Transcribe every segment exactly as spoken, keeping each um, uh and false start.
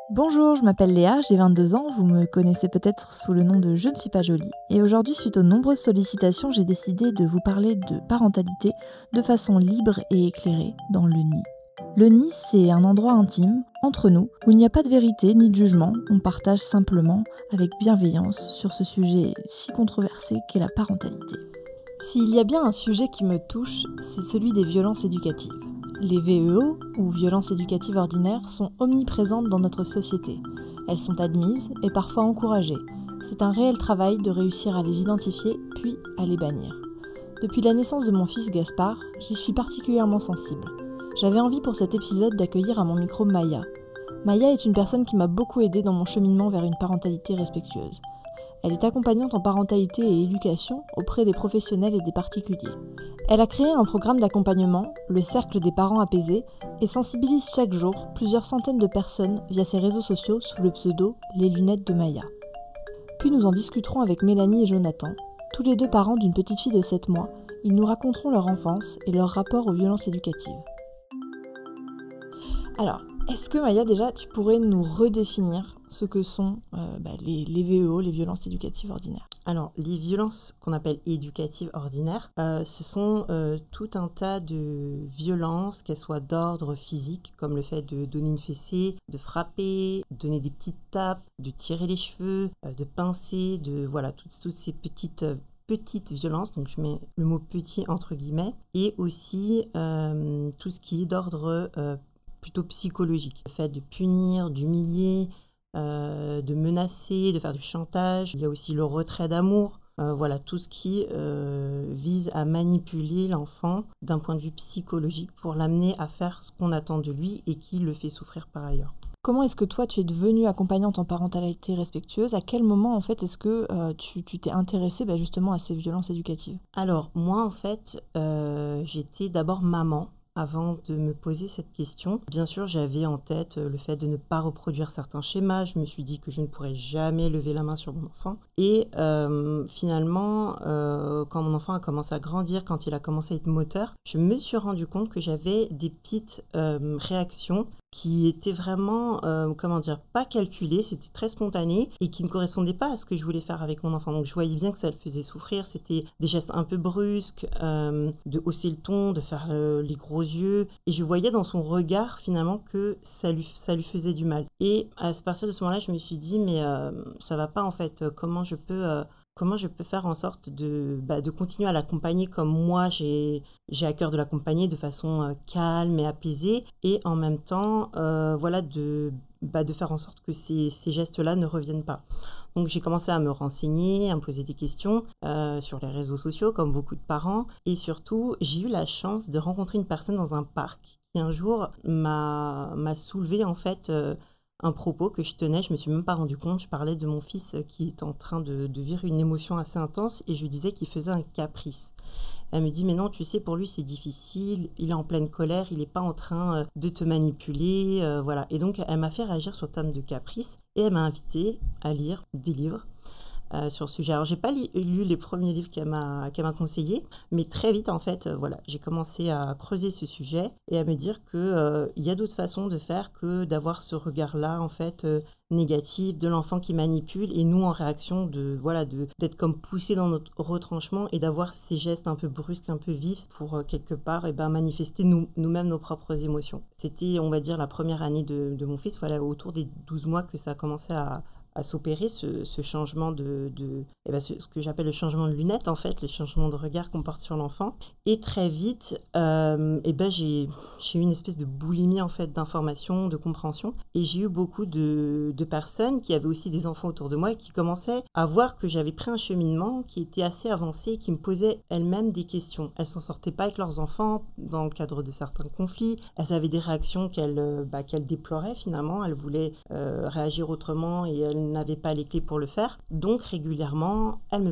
Bonjour, je m'appelle Léa, j'ai vingt-deux ans, vous me connaissez peut-être sous le nom de Je ne suis pas jolie. Et aujourd'hui, suite aux nombreuses sollicitations, j'ai décidé de vous parler de parentalité de façon libre et éclairée dans le nid. Le nid, c'est un endroit intime, entre nous, où il n'y a pas de vérité ni de jugement, on partage simplement, avec bienveillance, sur ce sujet si controversé qu'est la parentalité. S'il y a bien un sujet qui me touche, c'est celui des violences éducatives. Les V E O, ou violences éducatives ordinaires, sont omniprésentes dans notre société. Elles sont admises et parfois encouragées. C'est un réel travail de réussir à les identifier, puis à les bannir. Depuis la naissance de mon fils Gaspard, j'y suis particulièrement sensible. J'avais envie pour cet épisode d'accueillir à mon micro Maya. Maya est une personne qui m'a beaucoup aidée dans mon cheminement vers une parentalité respectueuse. Elle est accompagnante en parentalité et éducation auprès des professionnels et des particuliers. Elle a créé un programme d'accompagnement, le Cercle des parents apaisés, et sensibilise chaque jour plusieurs centaines de personnes via ses réseaux sociaux sous le pseudo Les Lunettes de Maya. Puis nous en discuterons avec Mélanie et Jonathan, tous les deux parents d'une petite fille de sept mois. Ils nous raconteront leur enfance et leur rapport aux violences éducatives. Alors, est-ce que Maya, déjà, tu pourrais nous redéfinir ce que sont euh, bah, les, les V E O, les violences éducatives ordinaires? Alors, les violences qu'on appelle éducatives ordinaires, euh, ce sont euh, tout un tas de violences, qu'elles soient d'ordre physique, comme le fait de donner une fessée, de frapper, de donner des petites tapes, de tirer les cheveux, euh, de pincer, de voilà, toutes, toutes ces petites... Euh, petites violences, donc je mets le mot petit entre guillemets, et aussi euh, tout ce qui est d'ordre euh, plutôt psychologique. Le fait de punir, d'humilier, euh, de menacer, de faire du chantage. Il y a aussi le retrait d'amour. Euh, voilà, tout ce qui euh, vise à manipuler l'enfant d'un point de vue psychologique pour l'amener à faire ce qu'on attend de lui et qui le fait souffrir par ailleurs. Comment est-ce que toi, tu es devenue accompagnante en parentalité respectueuse? À quel moment, en fait, est-ce que euh, tu, tu t'es intéressée bah, justement à ces violences éducatives? Alors, moi, en fait, euh, j'étais d'abord maman avant de me poser cette question. Bien sûr, j'avais en tête le fait de ne pas reproduire certains schémas. Je me suis dit que je ne pourrais jamais lever la main sur mon enfant. Et euh, finalement, euh, quand mon enfant a commencé à grandir, quand il a commencé à être moteur, je me suis rendu compte que j'avais des petites euh, réactions qui étaient vraiment, euh, comment dire, pas calculées, c'était très spontané et qui ne correspondaient pas à ce que je voulais faire avec mon enfant. Donc je voyais bien que ça le faisait souffrir, c'était des gestes un peu brusques, euh, de hausser le ton, de faire euh, les gros yeux. Et je voyais dans son regard finalement que ça lui, ça lui faisait du mal. Et à partir de ce moment-là, je me suis dit, mais euh, ça va pas en fait, comment je peux... Euh, Comment je peux faire en sorte de, bah, de continuer à l'accompagner comme moi, j'ai, j'ai à cœur de l'accompagner de façon euh, calme et apaisée et en même temps, euh, voilà, de, bah, de faire en sorte que ces, ces gestes-là ne reviennent pas. Donc j'ai commencé à me renseigner, à me poser des questions euh, sur les réseaux sociaux comme beaucoup de parents et surtout, j'ai eu la chance de rencontrer une personne dans un parc qui un jour m'a, m'a soulevé en fait... Euh, un propos que je tenais, je ne me suis même pas rendu compte, je parlais de mon fils qui est en train de, de vivre une émotion assez intense et je lui disais qu'il faisait un caprice. Elle me dit, mais non, tu sais, pour lui c'est difficile, il est en pleine colère, il n'est pas en train de te manipuler, euh, voilà. Et donc elle m'a fait réagir sur le thème de caprice et elle m'a invité à lire des livres. Euh, sur ce sujet. Alors, j'ai pas li- lu les premiers livres qu'elle m'a, qu'elle m'a conseillés, mais très vite, en fait, euh, voilà, j'ai commencé à creuser ce sujet et à me dire qu'il euh, y a d'autres façons de faire que d'avoir ce regard-là, en fait, euh, négatif de l'enfant qui manipule et nous, en réaction, de, voilà, de, d'être comme poussés dans notre retranchement et d'avoir ces gestes un peu brusques, un peu vifs pour, euh, quelque part, eh ben, manifester nous, nous-mêmes nos propres émotions. C'était, on va dire, la première année de, de mon fils, voilà, autour des douze mois que ça a commencé à à s'opérer ce, ce changement de, de eh ben ce, ce que j'appelle le changement de lunettes en fait, le changement de regard qu'on porte sur l'enfant. Et très vite, euh, eh ben j'ai, j'ai eu une espèce de boulimie en fait d'informations, de compréhension. Et j'ai eu beaucoup de, de personnes qui avaient aussi des enfants autour de moi et qui commençaient à voir que j'avais pris un cheminement qui était assez avancé et qui me posaient elles-mêmes des questions. Elles s'en sortaient pas avec leurs enfants dans le cadre de certains conflits. Elles avaient des réactions qu'elles, bah, qu'elles déploraient finalement. Elles voulaient euh, réagir autrement et elles n'avait pas les clés pour le faire. Donc régulièrement, elle me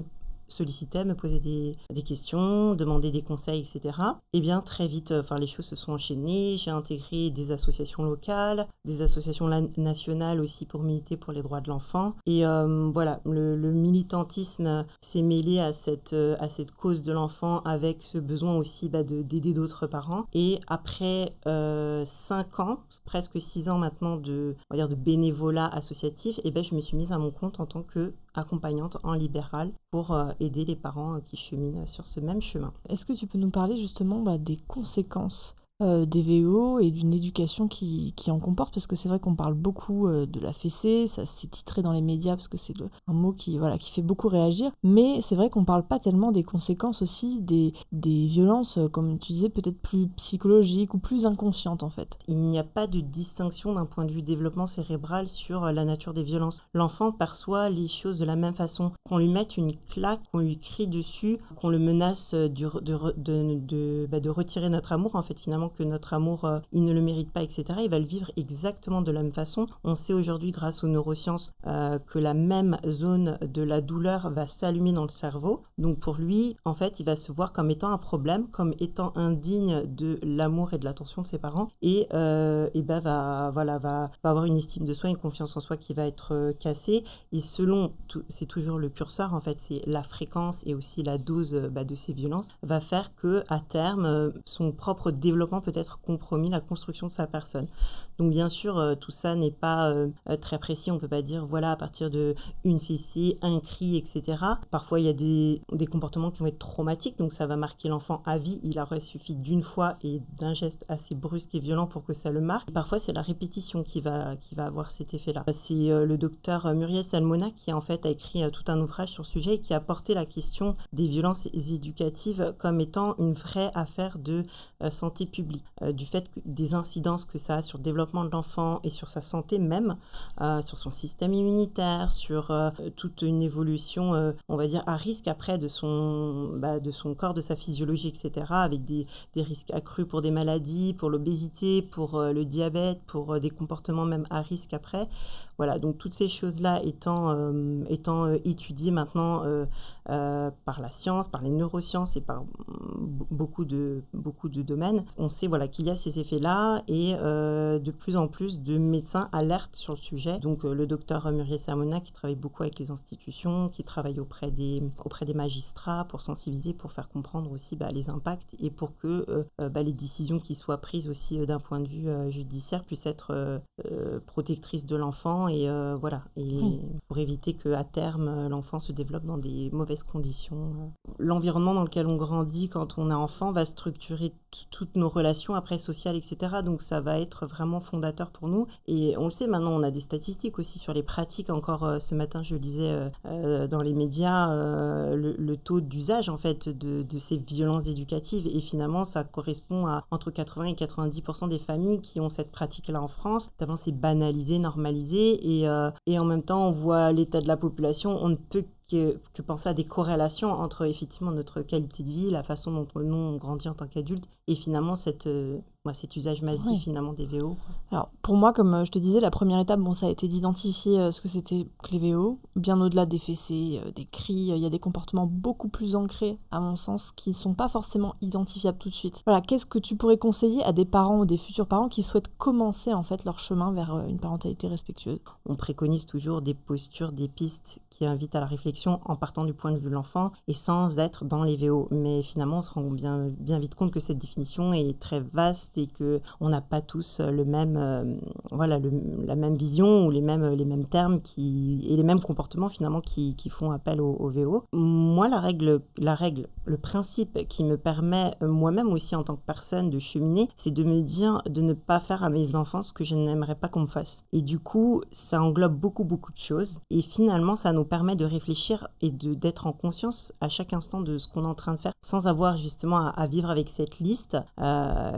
sollicitait, me posait des, des questions, demandait des conseils, et cetera. Et bien très vite, enfin les choses se sont enchaînées. J'ai intégré des associations locales, des associations la- nationales aussi pour militer pour les droits de l'enfant. Et euh, voilà, le, le militantisme s'est mêlé à cette, euh, à cette cause de l'enfant avec ce besoin aussi bah, de, d'aider d'autres parents. Et après euh, cinq ans, presque six ans maintenant de, on va dire de bénévolat associatif, et ben je me suis mise à mon compte en tant qu'accompagnante en libéral pour euh, aider les parents qui cheminent sur ce même chemin. Est-ce que tu peux nous parler justement bah, des conséquences euh, des V O et d'une éducation qui, qui en comporte? Parce que c'est vrai qu'on parle beaucoup euh, de la fessée, ça s'est titré dans les médias parce que c'est le, un mot qui, voilà, qui fait beaucoup réagir, mais c'est vrai qu'on parle pas tellement des conséquences aussi des, des violences, euh, comme tu disais, peut-être plus psychologiques ou plus inconscientes en fait. Il n'y a pas de distinction d'un point de vue développement cérébral sur la nature des violences. L'enfant perçoit les choses de la même façon. Qu'on lui mette une claque, qu'on lui crie dessus, qu'on le menace de, de, de, de, bah de retirer notre amour, en fait, finalement, que notre amour, euh, il ne le mérite pas, et cetera. Il va le vivre exactement de la même façon. On sait aujourd'hui, grâce aux neurosciences, euh, que la même zone de la douleur va s'allumer dans le cerveau. Donc pour lui, en fait, il va se voir comme étant un problème, comme étant indigne de l'amour et de l'attention de ses parents, et, euh, et ben va, voilà, va, va avoir une estime de soi, une confiance en soi qui va être euh, cassée. Et selon, tout, c'est toujours le curseur, en fait, c'est la fréquence et aussi la dose euh, bah, de ces violences, va faire que à terme, euh, son propre développement peut être compromis, la construction de sa personne. Donc bien sûr, euh, tout ça n'est pas euh, très précis. On ne peut pas dire, voilà, à partir d'une fessée, un cri, et cetera. Parfois, il y a des, des comportements qui vont être traumatiques, donc ça va marquer l'enfant à vie. Il aurait suffi d'une fois et d'un geste assez brusque et violent pour que ça le marque. Et parfois, c'est la répétition qui va, qui va avoir cet effet-là. C'est euh, le docteur Muriel Salmona qui, en fait, a écrit euh, tout un ouvrage sur ce sujet et qui a porté la question des violences éducatives comme étant une vraie affaire de euh, santé publique. Euh, du fait que, des incidences que ça a sur le développement de l'enfant et sur sa santé même, euh, sur son système immunitaire, sur euh, toute une évolution, euh, on va dire, à risque après de son, bah, de son corps, de sa physiologie, et cetera, avec des, des risques accrus pour des maladies, pour l'obésité, pour euh, le diabète, pour euh, des comportements même à risque après. Voilà, donc toutes ces choses-là étant, euh, étant euh, étudiées maintenant euh, euh, par la science, par les neurosciences et par beaucoup de, beaucoup de domaines, on sait voilà, qu'il y a ces effets-là et euh, de plus en plus de médecins alertent sur le sujet. Donc euh, le docteur Muriel Salmona qui travaille beaucoup avec les institutions, qui travaille auprès des, auprès des magistrats pour sensibiliser, pour faire comprendre aussi bah, les impacts et pour que euh, bah, les décisions qui soient prises aussi euh, d'un point de vue euh, judiciaire puissent être euh, euh, protectrices de l'enfant et euh, voilà, et oui. Pour éviter qu'à terme l'enfant se développe dans des mauvaises conditions. L'environnement dans lequel on grandit quand on est enfant va structurer t- toutes nos relations après sociales, et cetera. Donc ça va être vraiment fondateur pour nous. Et on le sait maintenant, on a des statistiques aussi sur les pratiques. Encore euh, ce matin, je lisais euh, euh, dans les médias euh, le, le taux d'usage en fait de, de ces violences éducatives. Et finalement, ça correspond à entre quatre-vingts et quatre-vingt-dix pour cent des familles qui ont cette pratique-là en France. D'abord, c'est banalisé, normalisé. Et, euh, et en même temps, on voit l'état de la population. On ne peut Que, que penser à des corrélations entre effectivement notre qualité de vie, la façon dont nous on grandit en tant qu'adulte et finalement cette, euh, ouais, cet usage massif oui. finalement des V O. Alors pour moi, comme je te disais, la première étape, bon, ça a été d'identifier euh, ce que c'était que les V O, bien au-delà des fessées, euh, des cris, il euh, y a des comportements beaucoup plus ancrés à mon sens qui ne sont pas forcément identifiables tout de suite. Voilà, qu'est-ce que tu pourrais conseiller à des parents ou des futurs parents qui souhaitent commencer en fait leur chemin vers euh, une parentalité respectueuse? On préconise toujours des postures, des pistes qui invitent à la réflexion en partant du point de vue de l'enfant et sans être dans les V O. Mais finalement, on se rend bien, bien vite compte que cette définition est très vaste et qu'on n'a pas tous le même, euh, voilà, le, la même vision ou les mêmes, les mêmes termes qui, et les mêmes comportements finalement qui, qui font appel au, au V O. Moi, la règle, la règle, le principe qui me permet moi-même aussi en tant que personne de cheminer, c'est de me dire de ne pas faire à mes enfants ce que je n'aimerais pas qu'on me fasse. Et du coup, ça englobe beaucoup, beaucoup de choses. Et finalement, ça nous permet de réfléchir et de, d'être en conscience à chaque instant de ce qu'on est en train de faire sans avoir justement à, à vivre avec cette liste euh, voilà,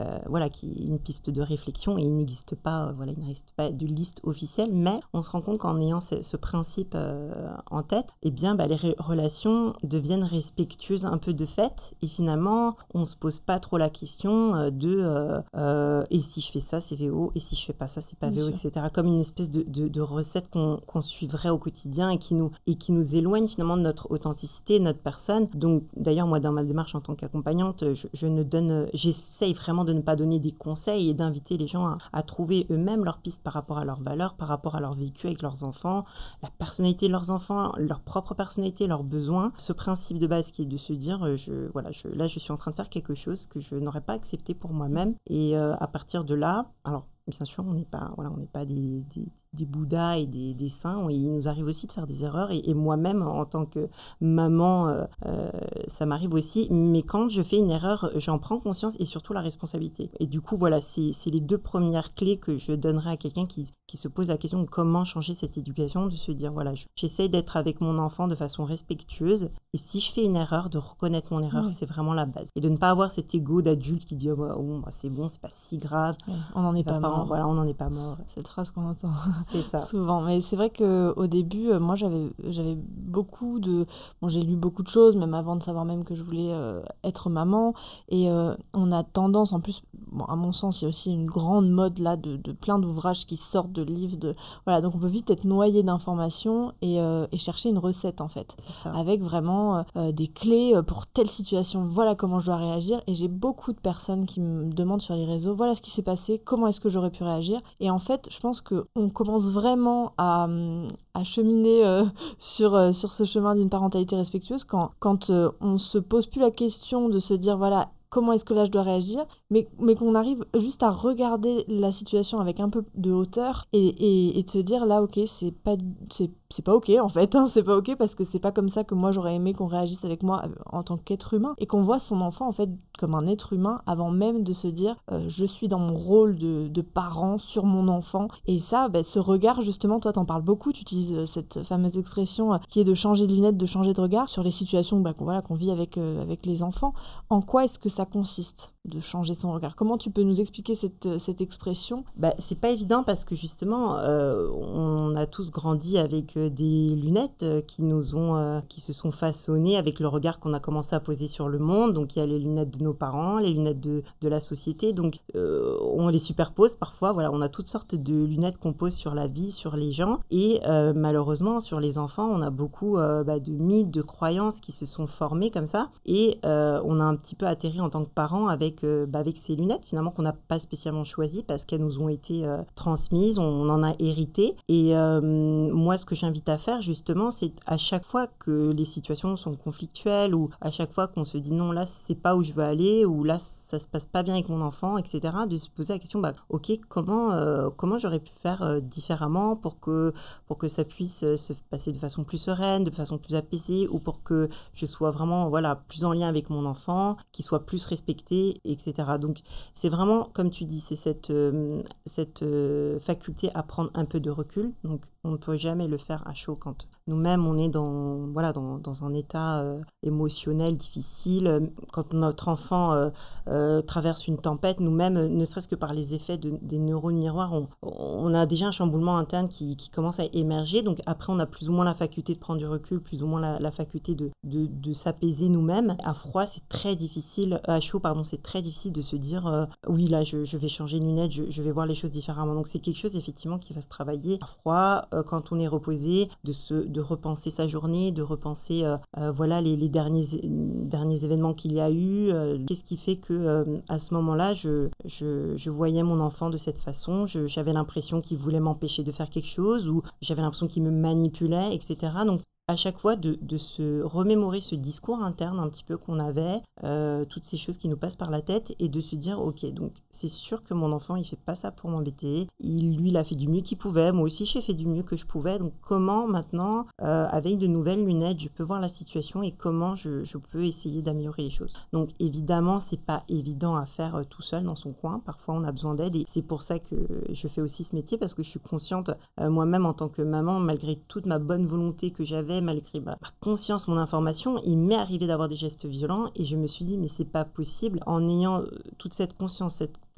voilà, qui est une piste de réflexion et il n'existe pas, euh, voilà, il n'existe pas de liste officielle, mais on se rend compte qu'en ayant ce, ce principe euh, en tête, eh bien, bah, les re- relations deviennent respectueuses un peu de fait et finalement, on ne se pose pas trop la question euh, de euh, euh, et si je fais ça, c'est V O, et si je fais pas ça, c'est pas Bien V O, sûr. et cetera. Comme une espèce de, de, de recette qu'on, qu'on suivrait au quotidien et qui, nous, et qui nous éloigne finalement de notre authenticité, de notre personne. Donc, d'ailleurs, moi, dans ma démarche en tant qu'accompagnante, je, je ne donne, j'essaye vraiment de ne pas donner des conseils et d'inviter les gens à, à trouver eux-mêmes leurs pistes par rapport à leurs valeurs, par rapport à leur vécu avec leurs enfants, la personnalité de leurs enfants, leur propre personnalité, leurs besoins. Ce principe de base qui est de se dire, je, voilà, je, là, je suis en train de faire quelque chose que je n'aurais pas accepté pour moi-même. Et euh, à partir de là, alors, bien sûr, on n'est pas, voilà, on n'est pas des, des, des Bouddhas et des, des saints. Il nous arrive aussi de faire des erreurs. Et, et moi-même, en tant que maman, euh, euh, ça m'arrive aussi. Mais quand je fais une erreur, j'en prends conscience et surtout la responsabilité. Et du coup, voilà, c'est, c'est les deux premières clés que je donnerais à quelqu'un qui, qui se pose la question de comment changer cette éducation, de se dire, voilà, j'essaie d'être avec mon enfant de façon respectueuse. Et si je fais une erreur, de reconnaître mon erreur, oui. C'est vraiment la base. Et de ne pas avoir cet ego d'adulte qui dit, oh, bah, oh, bah, c'est bon, c'est pas si grave. Oui, on n'en est pas mort. Voilà, on n'en est pas mort. Cette phrase qu'on entend c'est ça. souvent. Mais c'est vrai qu'au début, moi, j'avais, j'avais beaucoup de... Bon, j'ai lu beaucoup de choses, même avant de savoir même que je voulais euh, être maman. Et euh, on a tendance, en plus, bon, à mon sens, il y a aussi une grande mode là de, de plein d'ouvrages qui sortent de livres. De... Voilà, donc on peut vite être noyé d'informations et, euh, et chercher une recette, en fait. C'est ça. Avec vraiment euh, des clés pour telle situation. Voilà comment je dois réagir. Et j'ai beaucoup de personnes qui me demandent sur les réseaux, voilà ce qui s'est passé, comment est-ce que j'aurais pu réagir. Et en fait, je pense qu'on commence vraiment à, à cheminer euh, sur, euh, sur ce chemin d'une parentalité respectueuse quand, quand euh, on ne se pose plus la question de se dire, voilà, comment est-ce que là je dois réagir, mais, mais qu'on arrive juste à regarder la situation avec un peu de hauteur et, et, et de se dire, là, ok, c'est pas, c'est, c'est pas ok en fait, hein, c'est pas ok parce que c'est pas comme ça que moi j'aurais aimé qu'on réagisse avec moi en tant qu'être humain et qu'on voit son enfant en fait comme un être humain avant même de se dire, euh, je suis dans mon rôle de, de parent sur mon enfant. Et ça, bah, ce regard justement, toi t'en parles beaucoup, tu utilises cette fameuse expression euh, qui est de changer de lunettes, de changer de regard sur les situations bah, qu'on, voilà, qu'on vit avec, euh, avec les enfants. En quoi est-ce que ça consiste de changer son regard? Comment tu peux nous expliquer cette, cette expression? Bah, c'est pas évident parce que justement, euh, on a tous grandi avec euh, des lunettes euh, qui nous ont, euh, qui se sont façonnées avec le regard qu'on a commencé à poser sur le monde. Donc il y a les lunettes de nos parents, les lunettes de, de la société. Donc euh, on les superpose parfois. Voilà, on a toutes sortes de lunettes qu'on pose sur la vie, sur les gens. Et euh, malheureusement, sur les enfants, on a beaucoup euh, bah, de mythes, de croyances qui se sont formées comme ça. Et euh, on a un petit peu atterri en tant que parents avec Euh, bah, avec ces lunettes finalement qu'on n'a pas spécialement choisies parce qu'elles nous ont été euh, transmises, on, on en a hérité. Et euh, moi, ce que j'invite à faire justement, c'est à chaque fois que les situations sont conflictuelles ou à chaque fois qu'on se dit non, là, c'est pas où je veux aller ou là, ça se passe pas bien avec mon enfant, et cetera, de se poser la question, bah, ok, comment, euh, comment j'aurais pu faire euh, différemment pour que, pour que ça puisse euh, se passer de façon plus sereine, de façon plus apaisée ou pour que je sois vraiment voilà, plus en lien avec mon enfant, qu'il soit plus respecté, et cetera. Donc, c'est vraiment, comme tu dis, c'est cette, euh, cette euh, faculté à prendre un peu de recul. Donc, on ne peut jamais le faire à chaud quand nous-mêmes, on est dans, voilà, dans, dans un état euh, émotionnel difficile. Quand notre enfant euh, euh, traverse une tempête, nous-mêmes, ne serait-ce que par les effets de, des neurones miroirs, on, on a déjà un chamboulement interne qui, qui commence à émerger. Donc, après, on a plus ou moins la faculté de prendre du recul, plus ou moins la, la faculté de, de, de s'apaiser nous-mêmes. À froid, c'est très difficile, à chaud, pardon, c'est très difficile de se dire euh, oui, là, je, je vais changer de lunettes, je, je vais voir les choses différemment. Donc, c'est quelque chose, effectivement, qui va se travailler à froid, euh, quand on est reposé, de, se, de repenser sa journée, de repenser euh, euh, voilà, les, les derniers, derniers événements qu'il y a eu. Euh, qu'est-ce qui fait que euh, à ce moment-là, je, je, je voyais mon enfant de cette façon, je, j'avais l'impression qu'il voulait m'empêcher de faire quelque chose ou j'avais l'impression qu'il me manipulait, et cetera. Donc, à chaque fois de, de se remémorer ce discours interne un petit peu qu'on avait, euh, toutes ces choses qui nous passent par la tête et de se dire ok, donc c'est sûr que mon enfant il fait pas ça pour m'embêter, il, lui il a fait du mieux qu'il pouvait, moi aussi j'ai fait du mieux que je pouvais, donc comment maintenant euh, avec de nouvelles lunettes je peux voir la situation et comment je, je peux essayer d'améliorer les choses. Donc évidemment c'est pas évident à faire euh, tout seul dans son coin, parfois on a besoin d'aide et c'est pour ça que je fais aussi ce métier parce que je suis consciente euh, moi-même en tant que maman, malgré toute ma bonne volonté que j'avais, malgré ma, ma conscience, mon information, il m'est arrivé d'avoir des gestes violents et je me suis dit mais c'est pas possible en ayant toute cette conscience, cette,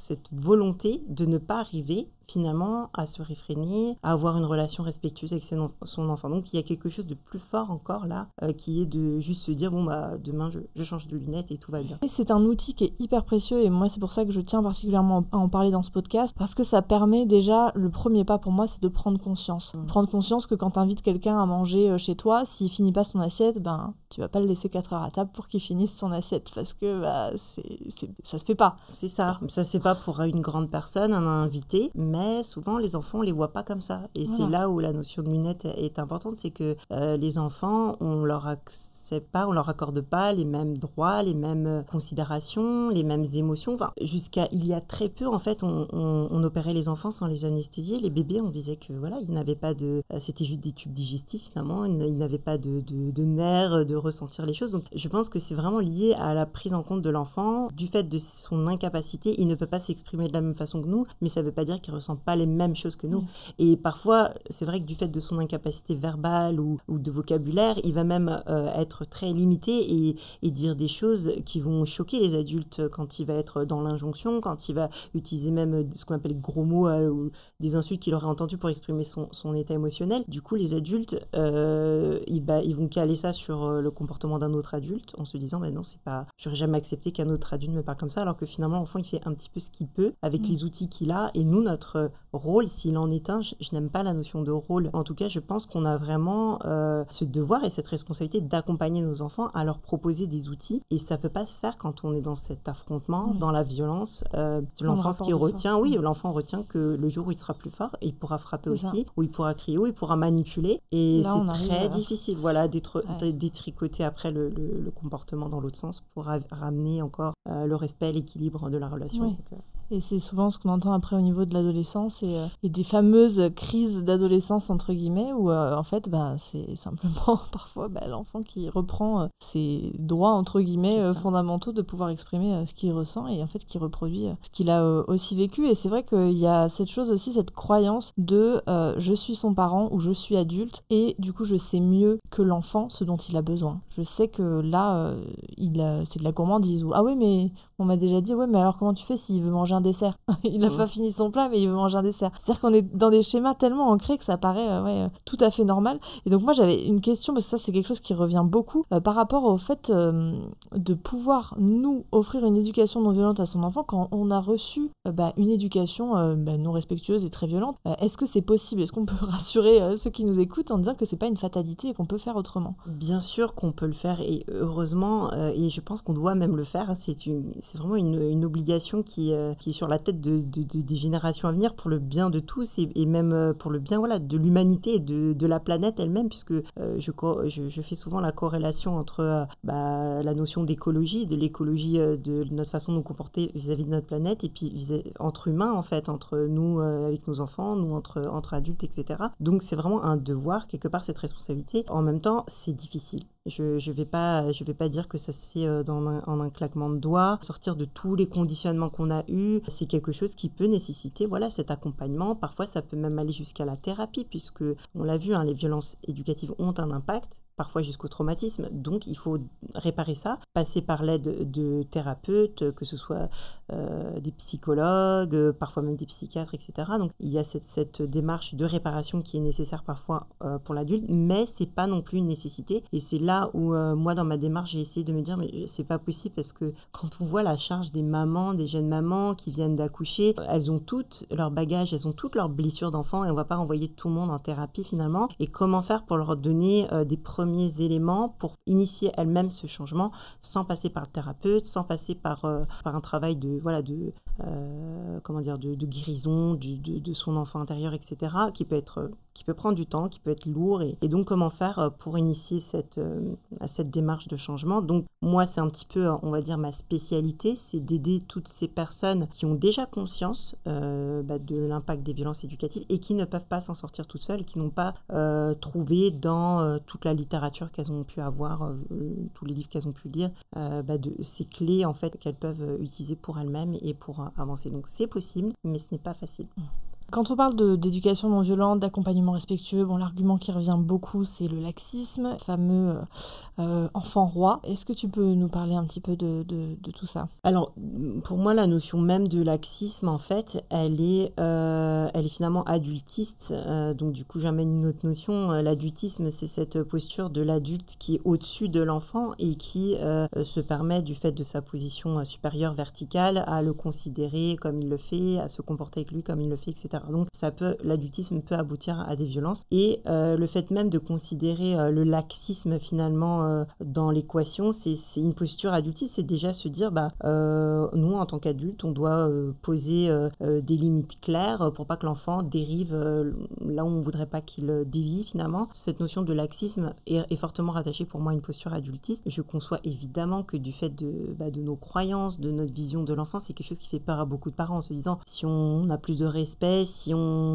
cette volonté de ne pas arriver finalement à se réfréner, à avoir une relation respectueuse avec son enfant. Donc il y a quelque chose de plus fort encore là, euh, qui est de juste se dire bon bah demain je, je change de lunettes et tout va bien. Et c'est un outil qui est hyper précieux et moi c'est pour ça que je tiens particulièrement à en parler dans ce podcast, parce que ça permet déjà, le premier pas pour moi c'est de prendre conscience. Mmh. Prendre conscience que quand tu invites quelqu'un à manger chez toi, s'il finit pas son assiette, ben tu vas pas le laisser quatre heures à table pour qu'il finisse son assiette, parce que bah, c'est, c'est, ça se fait pas. C'est ça, ça se fait pas pour une grande personne, un invité, mais souvent les enfants on les voit pas comme ça. Et voilà. C'est là où la notion de lunette est importante, c'est que euh, les enfants, on leur accepte pas, on leur accorde pas les mêmes droits, les mêmes considérations, les mêmes émotions. Enfin, jusqu'à il y a très peu, en fait, on, on, on opérait les enfants sans les anesthésier. Les bébés, on disait que voilà, ils n'avaient pas de, euh, c'était juste des tubes digestifs finalement. Ils, ils n'avaient pas de, de, de nerfs, de ressentir les choses. Donc, je pense que c'est vraiment lié à la prise en compte de l'enfant, du fait de son incapacité. Il ne peut pas s'exprimer de la même façon que nous, mais ça ne veut pas dire qu'il ressent pas les mêmes choses que nous. Mmh. Et parfois, c'est vrai que du fait de son incapacité verbale ou, ou de vocabulaire, il va même euh, être très limité et, et dire des choses qui vont choquer les adultes quand il va être dans l'injonction, quand il va utiliser même ce qu'on appelle gros mots euh, ou des insultes qu'il aurait entendues pour exprimer son, son état émotionnel. Du coup, les adultes, euh, ils, bah, ils vont caler ça sur le comportement d'un autre adulte en se disant bah non, c'est pas, j'aurais jamais accepté qu'un autre adulte me parle comme ça, alors que finalement, l'enfant, il fait un petit peu ce qu'il peut avec mmh. les outils qu'il a. Et nous, notre rôle, s'il en est un, je, je n'aime pas la notion de rôle. En tout cas, je pense qu'on a vraiment euh, ce devoir et cette responsabilité d'accompagner nos enfants à leur proposer des outils. Et ça peut pas se faire quand on est dans cet affrontement, mmh. dans la violence euh, de l'enfance qui retient. Oui, mmh. l'enfant retient que le jour où il sera plus fort, il pourra frapper c'est aussi, ça. Où il pourra crier, où il pourra manipuler. Et là, c'est très difficile, voilà, d'être, ouais. détricoter après le, le, le comportement dans l'autre sens pour ra- ramener encore euh, le respect, l'équilibre de la relation. Oui. Donc, euh... Et c'est souvent ce qu'on entend après au niveau de l'adolescence et, euh, et des fameuses crises d'adolescence, entre guillemets, où euh, en fait, bah, c'est simplement parfois bah, l'enfant qui reprend euh, ses droits, entre guillemets, euh, fondamentaux de pouvoir exprimer euh, ce qu'il ressent et en fait qui reproduit euh, ce qu'il a euh, aussi vécu. Et c'est vrai qu'il y a cette chose aussi, cette croyance de euh, je suis son parent ou je suis adulte et du coup je sais mieux que l'enfant ce dont il a besoin. Je sais que là, euh, il a, c'est de la gourmandise ou ah oui, mais on m'a déjà dit ouais, mais alors comment tu fais s'il veut manger un dessert? Il n'a mmh. pas fini son plat, mais il veut manger un dessert. C'est-à-dire qu'on est dans des schémas tellement ancrés que ça paraît euh, ouais, tout à fait normal. Et donc moi, j'avais une question, parce que ça, c'est quelque chose qui revient beaucoup, euh, par rapport au fait euh, de pouvoir, nous, offrir une éducation non violente à son enfant quand on a reçu euh, bah, une éducation euh, bah, non respectueuse et très violente. Euh, est-ce que c'est possible? Est-ce qu'on peut rassurer euh, ceux qui nous écoutent en disant que c'est pas une fatalité et qu'on peut faire autrement? Bien sûr qu'on peut le faire, et heureusement, euh, et je pense qu'on doit même le faire. C'est, une, c'est vraiment une, une obligation qui, euh, qui est sur la tête De, de, de, des générations à venir pour le bien de tous et, et même pour le bien voilà, de l'humanité et de, de la planète elle-même, puisque euh, je, je, je fais souvent la corrélation entre euh, bah, la notion d'écologie, de l'écologie euh, de notre façon de nous comporter vis-à-vis de notre planète et puis entre humains en fait, entre nous euh, avec nos enfants, nous entre, entre adultes, et cetera. Donc c'est vraiment un devoir, quelque part, cette responsabilité. En même temps, c'est difficile. Je je vais pas je vais pas dire que ça se fait euh, dans un, en un claquement de doigts. Sortir de tous les conditionnements qu'on a eus, c'est quelque chose qui peut nécessiter voilà cet accompagnement. Parfois, ça peut même aller jusqu'à la thérapie, puisque on l'a vu, hein, les violences éducatives ont un impact, parfois jusqu'au traumatisme. Donc, il faut réparer ça, passer par l'aide de thérapeutes, que ce soit euh, des psychologues, euh, parfois même des psychiatres, et cetera. Donc, il y a cette, cette démarche de réparation qui est nécessaire parfois euh, pour l'adulte, mais c'est pas non plus une nécessité. Et c'est là où euh, moi, dans ma démarche, j'ai essayé de me dire, mais c'est pas possible, parce que quand on voit la charge des mamans, des jeunes mamans qui viennent d'accoucher, elles ont toutes leur bagage, elles ont toutes leurs blessures d'enfants, et on va pas renvoyer tout le monde en thérapie finalement. Et comment faire pour leur donner euh, des premiers éléments pour initier elles-mêmes ce changement sans passer par le thérapeute, sans passer par, euh, par un travail de, voilà, de, euh, comment dire, de, de guérison du, de, de son enfant intérieur, et cetera, qui peut, être, qui peut prendre du temps, qui peut être lourd. Et, et donc, comment faire pour initier cette, euh, cette démarche de changement? Donc, moi, c'est un petit peu, on va dire, ma spécialité, c'est d'aider toutes ces personnes qui ont déjà conscience euh, bah, de l'impact des violences éducatives et qui ne peuvent pas s'en sortir toutes seules, qui n'ont pas euh, trouvé dans euh, toute la littérature qu'elles ont pu avoir, euh, tous les livres qu'elles ont pu lire, euh, bah de ces clés en fait qu'elles peuvent utiliser pour elles-mêmes et pour euh, avancer. Donc c'est possible, mais ce n'est pas facile. Quand on parle de, d'éducation non violente, d'accompagnement respectueux, bon, l'argument qui revient beaucoup, c'est le laxisme, le fameux euh, enfant roi. Est-ce que tu peux nous parler un petit peu de, de, de tout ça ? Alors, pour moi, la notion même de laxisme, en fait, elle est, euh, elle est finalement adultiste. Euh, donc, du coup, j'amène une autre notion. Euh, l'adultisme, c'est cette posture de l'adulte qui est au-dessus de l'enfant et qui euh, se permet, du fait de sa position supérieure verticale, à le considérer comme il le fait, à se comporter avec lui comme il le fait, et cetera. Donc, ça peut, l'adultisme peut aboutir à des violences. Et euh, le fait même de considérer euh, le laxisme, finalement, euh, dans l'équation, c'est, c'est une posture adultiste. C'est déjà se dire, bah, euh, nous, en tant qu'adultes, on doit euh, poser euh, euh, des limites claires pour pas que l'enfant dérive euh, là où on voudrait pas qu'il dévie, finalement. Cette notion de laxisme est, est fortement rattachée pour moi à une posture adultiste. Je conçois évidemment que du fait de, bah, de nos croyances, de notre vision de l'enfant, c'est quelque chose qui fait peur à beaucoup de parents en se disant, si on a plus de respect, si on,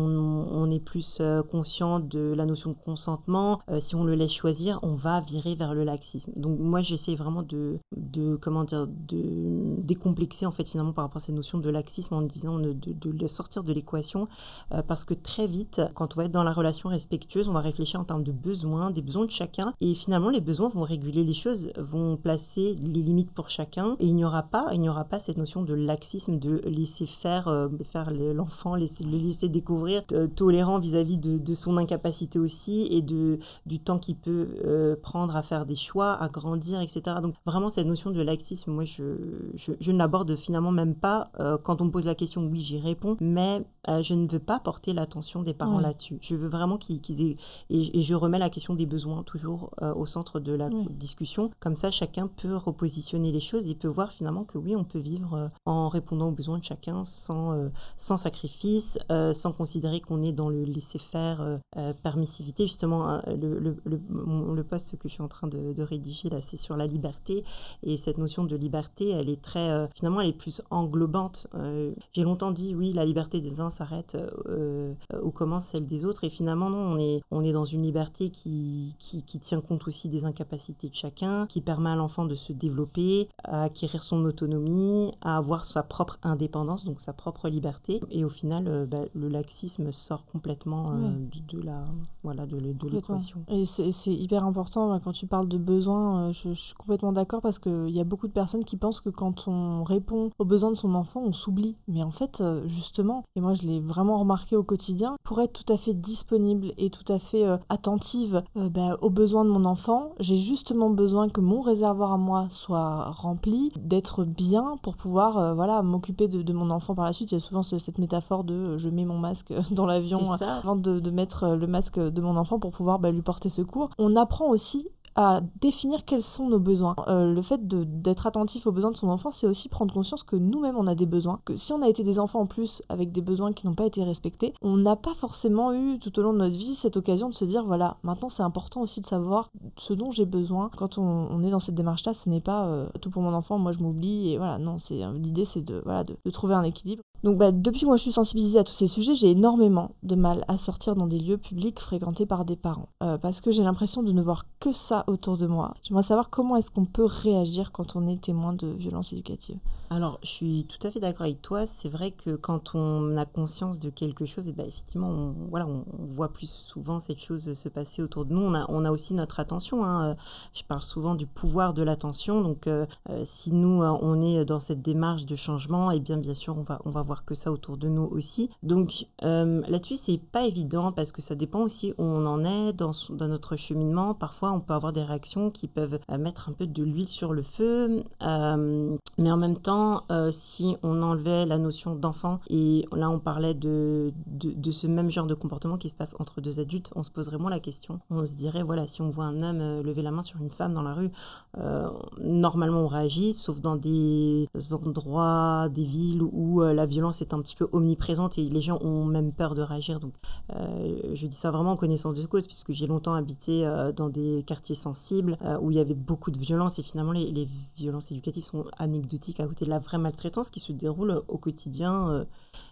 on est plus euh, conscient de la notion de consentement, euh, si on le laisse choisir, on va virer vers le laxisme. Donc moi, j'essaie vraiment de, de comment dire, de décomplexer en fait finalement par rapport à cette notion de laxisme en disant de, de, de le sortir de l'équation euh, parce que très vite, quand on va être dans la relation respectueuse, on va réfléchir en termes de besoins, des besoins de chacun et finalement les besoins vont réguler les choses, vont placer les limites pour chacun et il n'y aura pas, il n'y aura pas cette notion de laxisme, de laisser faire, euh, faire l'enfant, laisser, le laisser découvrir, euh, tolérant vis-à-vis de, de son incapacité aussi et de, du temps qu'il peut euh, prendre à faire des choix, à grandir, et cetera. Donc vraiment cette notion de laxisme, moi je, je, je ne l'aborde finalement même pas. Euh, quand on me pose la question, oui j'y réponds, mais euh, je ne veux pas porter l'attention des parents oui. là-dessus. Je veux vraiment qu'ils, qu'ils aient... Et, et je remets la question des besoins toujours euh, au centre de la oui. discussion. Comme ça, chacun peut repositionner les choses et peut voir finalement que oui, on peut vivre euh, en répondant aux besoins de chacun sans, euh, sans sacrifice, euh, sans considérer qu'on est dans le laisser-faire, euh, euh, permissivité. Justement, euh, le, le, le, le post que je suis en train de, de rédiger, là, c'est sur la liberté. Et cette notion de liberté, elle est très... Euh, finalement, elle est plus englobante. Euh, j'ai longtemps dit, oui, la liberté des uns s'arrête euh, où commence celle des autres. Et finalement, non, on est, on est dans une liberté qui, qui, qui tient compte aussi des incapacités de chacun, qui permet à l'enfant de se développer, à acquérir son autonomie, à avoir sa propre indépendance, donc sa propre liberté. Et au final, euh, bah, le laxisme sort complètement euh, oui. de, de, la, voilà, de, de l'équation. Et c'est, c'est hyper important, quand tu parles de besoins, je, je suis complètement d'accord parce qu'il y a beaucoup de personnes qui pensent que quand on répond aux besoins de son enfant, on s'oublie. Mais en fait, justement, et moi je l'ai vraiment remarqué au quotidien, pour être tout à fait disponible et tout à fait euh, attentive euh, bah, aux besoins de mon enfant, j'ai justement besoin que mon réservoir à moi soit rempli, d'être bien pour pouvoir euh, voilà, m'occuper de, de mon enfant par la suite. Il y a souvent ce, cette métaphore de euh, je mets mon masque dans l'avion euh, avant de, de mettre le masque de mon enfant pour pouvoir bah, lui porter secours. On apprend aussi à définir quels sont nos besoins. Euh, le fait de, d'être attentif aux besoins de son enfant, c'est aussi prendre conscience que nous-mêmes, on a des besoins. Que si on a été des enfants en plus avec des besoins qui n'ont pas été respectés, on n'a pas forcément eu tout au long de notre vie cette occasion de se dire, voilà, maintenant c'est important aussi de savoir ce dont j'ai besoin. Quand on, on est dans cette démarche-là, ce n'est pas euh, tout pour mon enfant, moi je m'oublie, et voilà, non, c'est, l'idée c'est de, voilà, de, de trouver un équilibre. Donc bah, depuis que moi je suis sensibilisée à tous ces sujets, j'ai énormément de mal à sortir dans des lieux publics fréquentés par des parents. Euh, parce que j'ai l'impression de ne voir que ça autour de moi. J'aimerais savoir comment est-ce qu'on peut réagir quand on est témoin de violences éducatives. Alors, je suis tout à fait d'accord avec toi. C'est vrai que quand on a conscience de quelque chose, et ben, effectivement, on, voilà, on, on voit plus souvent cette chose se passer autour de nous. On a, on a aussi notre attention. Hein. Je parle souvent du pouvoir de l'attention. Donc, euh, si nous, on est dans cette démarche de changement, et bien, bien sûr, on va, on va voir que ça autour de nous aussi. Donc, euh, là-dessus, c'est pas évident parce que ça dépend aussi où on en est dans, dans notre cheminement. Parfois, on peut avoir des réactions qui peuvent mettre un peu de l'huile sur le feu. Euh, mais en même temps, Euh, si on enlevait la notion d'enfant, et là on parlait de, de, de ce même genre de comportement qui se passe entre deux adultes, on se poserait moins la question. On se dirait, voilà, si on voit un homme euh, lever la main sur une femme dans la rue, euh, normalement on réagit, sauf dans des endroits, des villes où euh, la violence est un petit peu omniprésente et les gens ont même peur de réagir. Donc euh, je dis ça vraiment en connaissance de cause, puisque j'ai longtemps habité euh, dans des quartiers sensibles euh, où il y avait beaucoup de violence, et finalement les, les violences éducatives sont anecdotiques à côté de la vraie maltraitance qui se déroule au quotidien euh,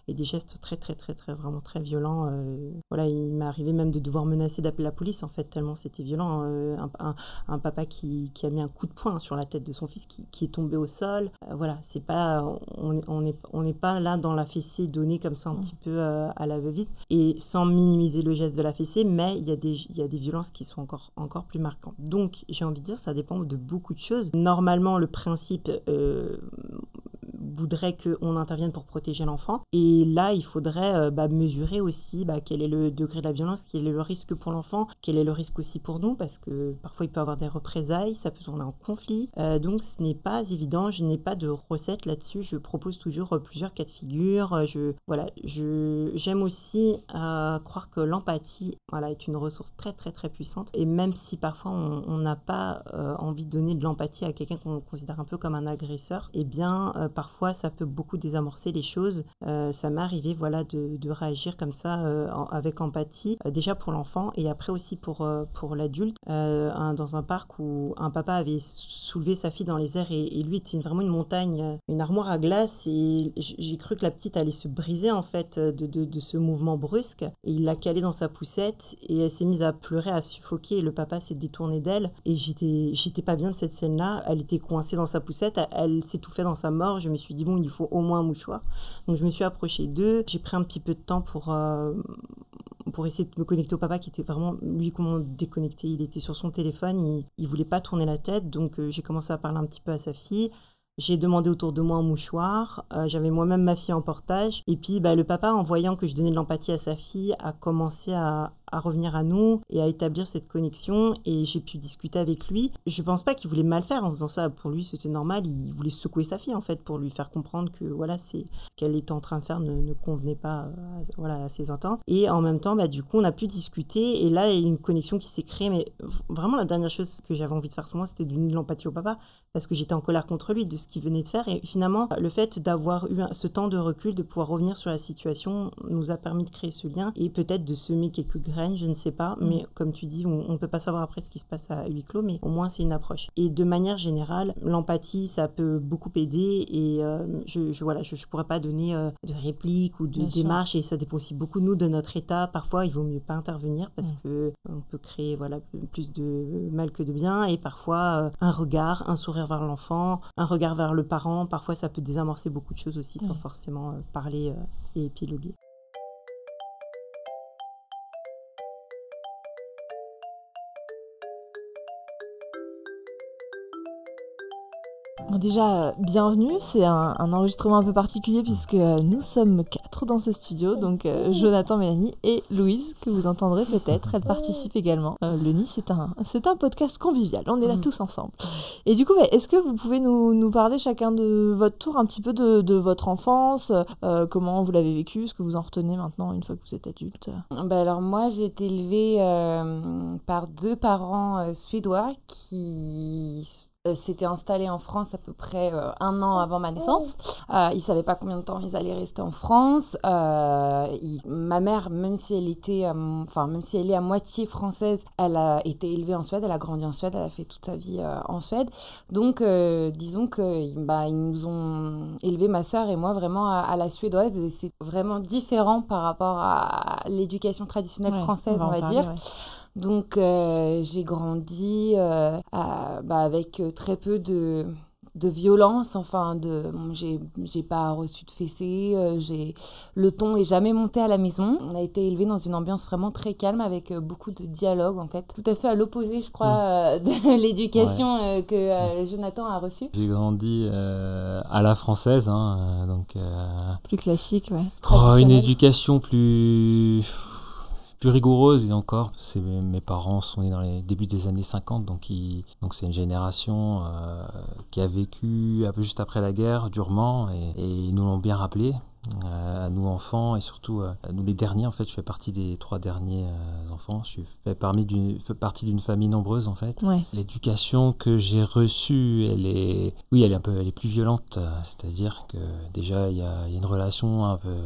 et des gestes très, très, très, très, vraiment très violents. Euh, voilà, il m'est arrivé même de devoir menacer d'appeler la police, en fait, tellement c'était violent. Euh, un, un, un papa qui, qui a mis un coup de poing sur la tête de son fils qui, qui est tombé au sol. Euh, voilà, c'est pas, on on n'est on n'est pas là dans la fessée donnée comme ça un mmh. petit peu euh, à la va-vite, et sans minimiser le geste de la fessée, mais il y a des, il y a des violences qui sont encore, encore plus marquantes. Donc, j'ai envie de dire, ça dépend de beaucoup de choses. Normalement, le principe euh, voudrait qu'on intervienne pour protéger l'enfant. Et là, il faudrait euh, bah, mesurer aussi bah, quel est le degré de la violence, quel est le risque pour l'enfant, quel est le risque aussi pour nous, parce que parfois, il peut y avoir des représailles, ça peut tourner en conflit. Euh, donc, ce n'est pas évident. Je n'ai pas de recette là-dessus. Je propose toujours euh, plusieurs cas de figure. Je, voilà, je, j'aime aussi euh, croire que l'empathie voilà, est une ressource très, très, très puissante. Et même si parfois, on n'a pas euh, envie de donner de l'empathie à quelqu'un qu'on considère un peu comme un agresseur, eh bien, euh, parfois, ça peut beaucoup désamorcer les choses. Euh, ça m'est arrivé voilà, de, de réagir comme ça euh, en, avec empathie, euh, déjà pour l'enfant et après aussi pour, euh, pour l'adulte. Euh, un, dans un parc où un papa avait soulevé sa fille dans les airs et, et lui était vraiment une montagne, une armoire à glace, et j'ai cru que la petite allait se briser en fait de, de, de ce mouvement brusque, et il l'a calée dans sa poussette et elle s'est mise à pleurer, à suffoquer, et le papa s'est détourné d'elle et j'étais, j'étais pas bien de cette scène-là. Elle était coincée dans sa poussette, elle, elle s'étouffait dans sa mort. Je me suis dit bon, il faut au moins un mouchoir. Donc je me suis approchée d'eux. J'ai pris un petit peu de temps pour, euh, pour essayer de me connecter au papa qui était vraiment, lui, comment déconnecté. Il était sur son téléphone, il, il voulait pas tourner la tête. Donc euh, j'ai commencé à parler un petit peu à sa fille. J'ai demandé autour de moi un mouchoir. Euh, j'avais moi-même ma fille en portage. Et puis bah, le papa, en voyant que je donnais de l'empathie à sa fille, a commencé à, à revenir à nous et à établir cette connexion. Et j'ai pu discuter avec lui. Je ne pense pas qu'il voulait mal faire en faisant ça. Pour lui, c'était normal. Il voulait secouer sa fille, en fait, pour lui faire comprendre que voilà, c'est, ce qu'elle était en train de faire ne, ne convenait pas à, voilà, à ses attentes. Et en même temps, bah, du coup, on a pu discuter. Et là, il y a une connexion qui s'est créée. Mais vraiment, la dernière chose que j'avais envie de faire ce moment, c'était d'unir l'empathie au papa, parce que j'étais en colère contre lui de ce qu'il venait de faire. Et finalement, le fait d'avoir eu ce temps de recul, de pouvoir revenir sur la situation, nous a permis de créer ce lien et peut-être de semer quelques graines, je ne sais pas. Mmh. Mais comme tu dis, on ne peut pas savoir après ce qui se passe à huis clos, mais au moins c'est une approche. Et de manière générale, l'empathie, ça peut beaucoup aider. Et euh, je je voilà, je, je pourrais pas donner euh, de répliques ou de Bien démarches. Sûr. Et ça dépend aussi beaucoup de nous, de notre état. Parfois, il vaut mieux pas intervenir parce mmh. que on peut créer voilà plus de mal que de bien. Et parfois, euh, un regard, un sourire vers l'enfant, un regard vers le parent, parfois ça peut désamorcer beaucoup de choses aussi oui. sans forcément euh, parler euh, et épiloguer. Bon, déjà, euh, bienvenue, c'est un, un enregistrement un peu particulier puisque euh, nous sommes quatre dans ce studio, donc euh, Jonathan, Mélanie et Louise, que vous entendrez peut-être, elle participe également. Euh, le Nid, c'est un, c'est un podcast convivial, on est là mmh. tous ensemble. Et du coup, bah, est-ce que vous pouvez nous, nous parler chacun de votre tour un petit peu de, de votre enfance, euh, comment vous l'avez vécu, ce que vous en retenez maintenant une fois que vous êtes adulte? Bah alors moi, j'ai été élevée euh, par deux parents euh, suédois qui... s'étaient installés en France à peu près euh, un an avant ma naissance. Euh, ils ne savaient pas combien de temps ils allaient rester en France. Euh, ils, ma mère, même si elle était, enfin euh, même si elle est à moitié française, elle a été élevée en Suède. Elle a grandi en Suède. Elle a fait toute sa vie euh, en Suède. Donc, euh, disons que bah, ils nous ont élevés, ma sœur et moi, vraiment à, à la suédoise. Et c'est vraiment différent par rapport à l'éducation traditionnelle ouais, française, on va, on va parler, dire. Ouais. Donc, euh, j'ai grandi euh, à, bah, avec très peu de, de violence. Enfin, de, j'ai, j'ai pas reçu de fessées. Euh, j'ai, le ton est jamais monté à la maison. On a été élevés dans une ambiance vraiment très calme avec euh, beaucoup de dialogue, en fait. Tout à fait à l'opposé, je crois, mmh. euh, de l'éducation ouais. euh, que euh, Jonathan a reçue. J'ai grandi euh, à la française, hein, donc... Euh, plus classique, ouais. Oh, une éducation plus... plus rigoureuse, et encore, c'est, mes parents sont nés dans les débuts des années cinquante, donc, ils, donc c'est une génération euh, qui a vécu un peu juste après la guerre, durement, et, et ils nous l'ont bien rappelé, euh, à nous enfants, et surtout euh, à nous les derniers, en fait. Je fais partie des trois derniers euh, enfants, je fais, parmi d'une, fais partie d'une famille nombreuse, en fait. Ouais. L'éducation que j'ai reçue, elle est, oui, elle est un peu, elle est plus violente, c'est-à-dire que déjà, il y a, y a une relation un peu...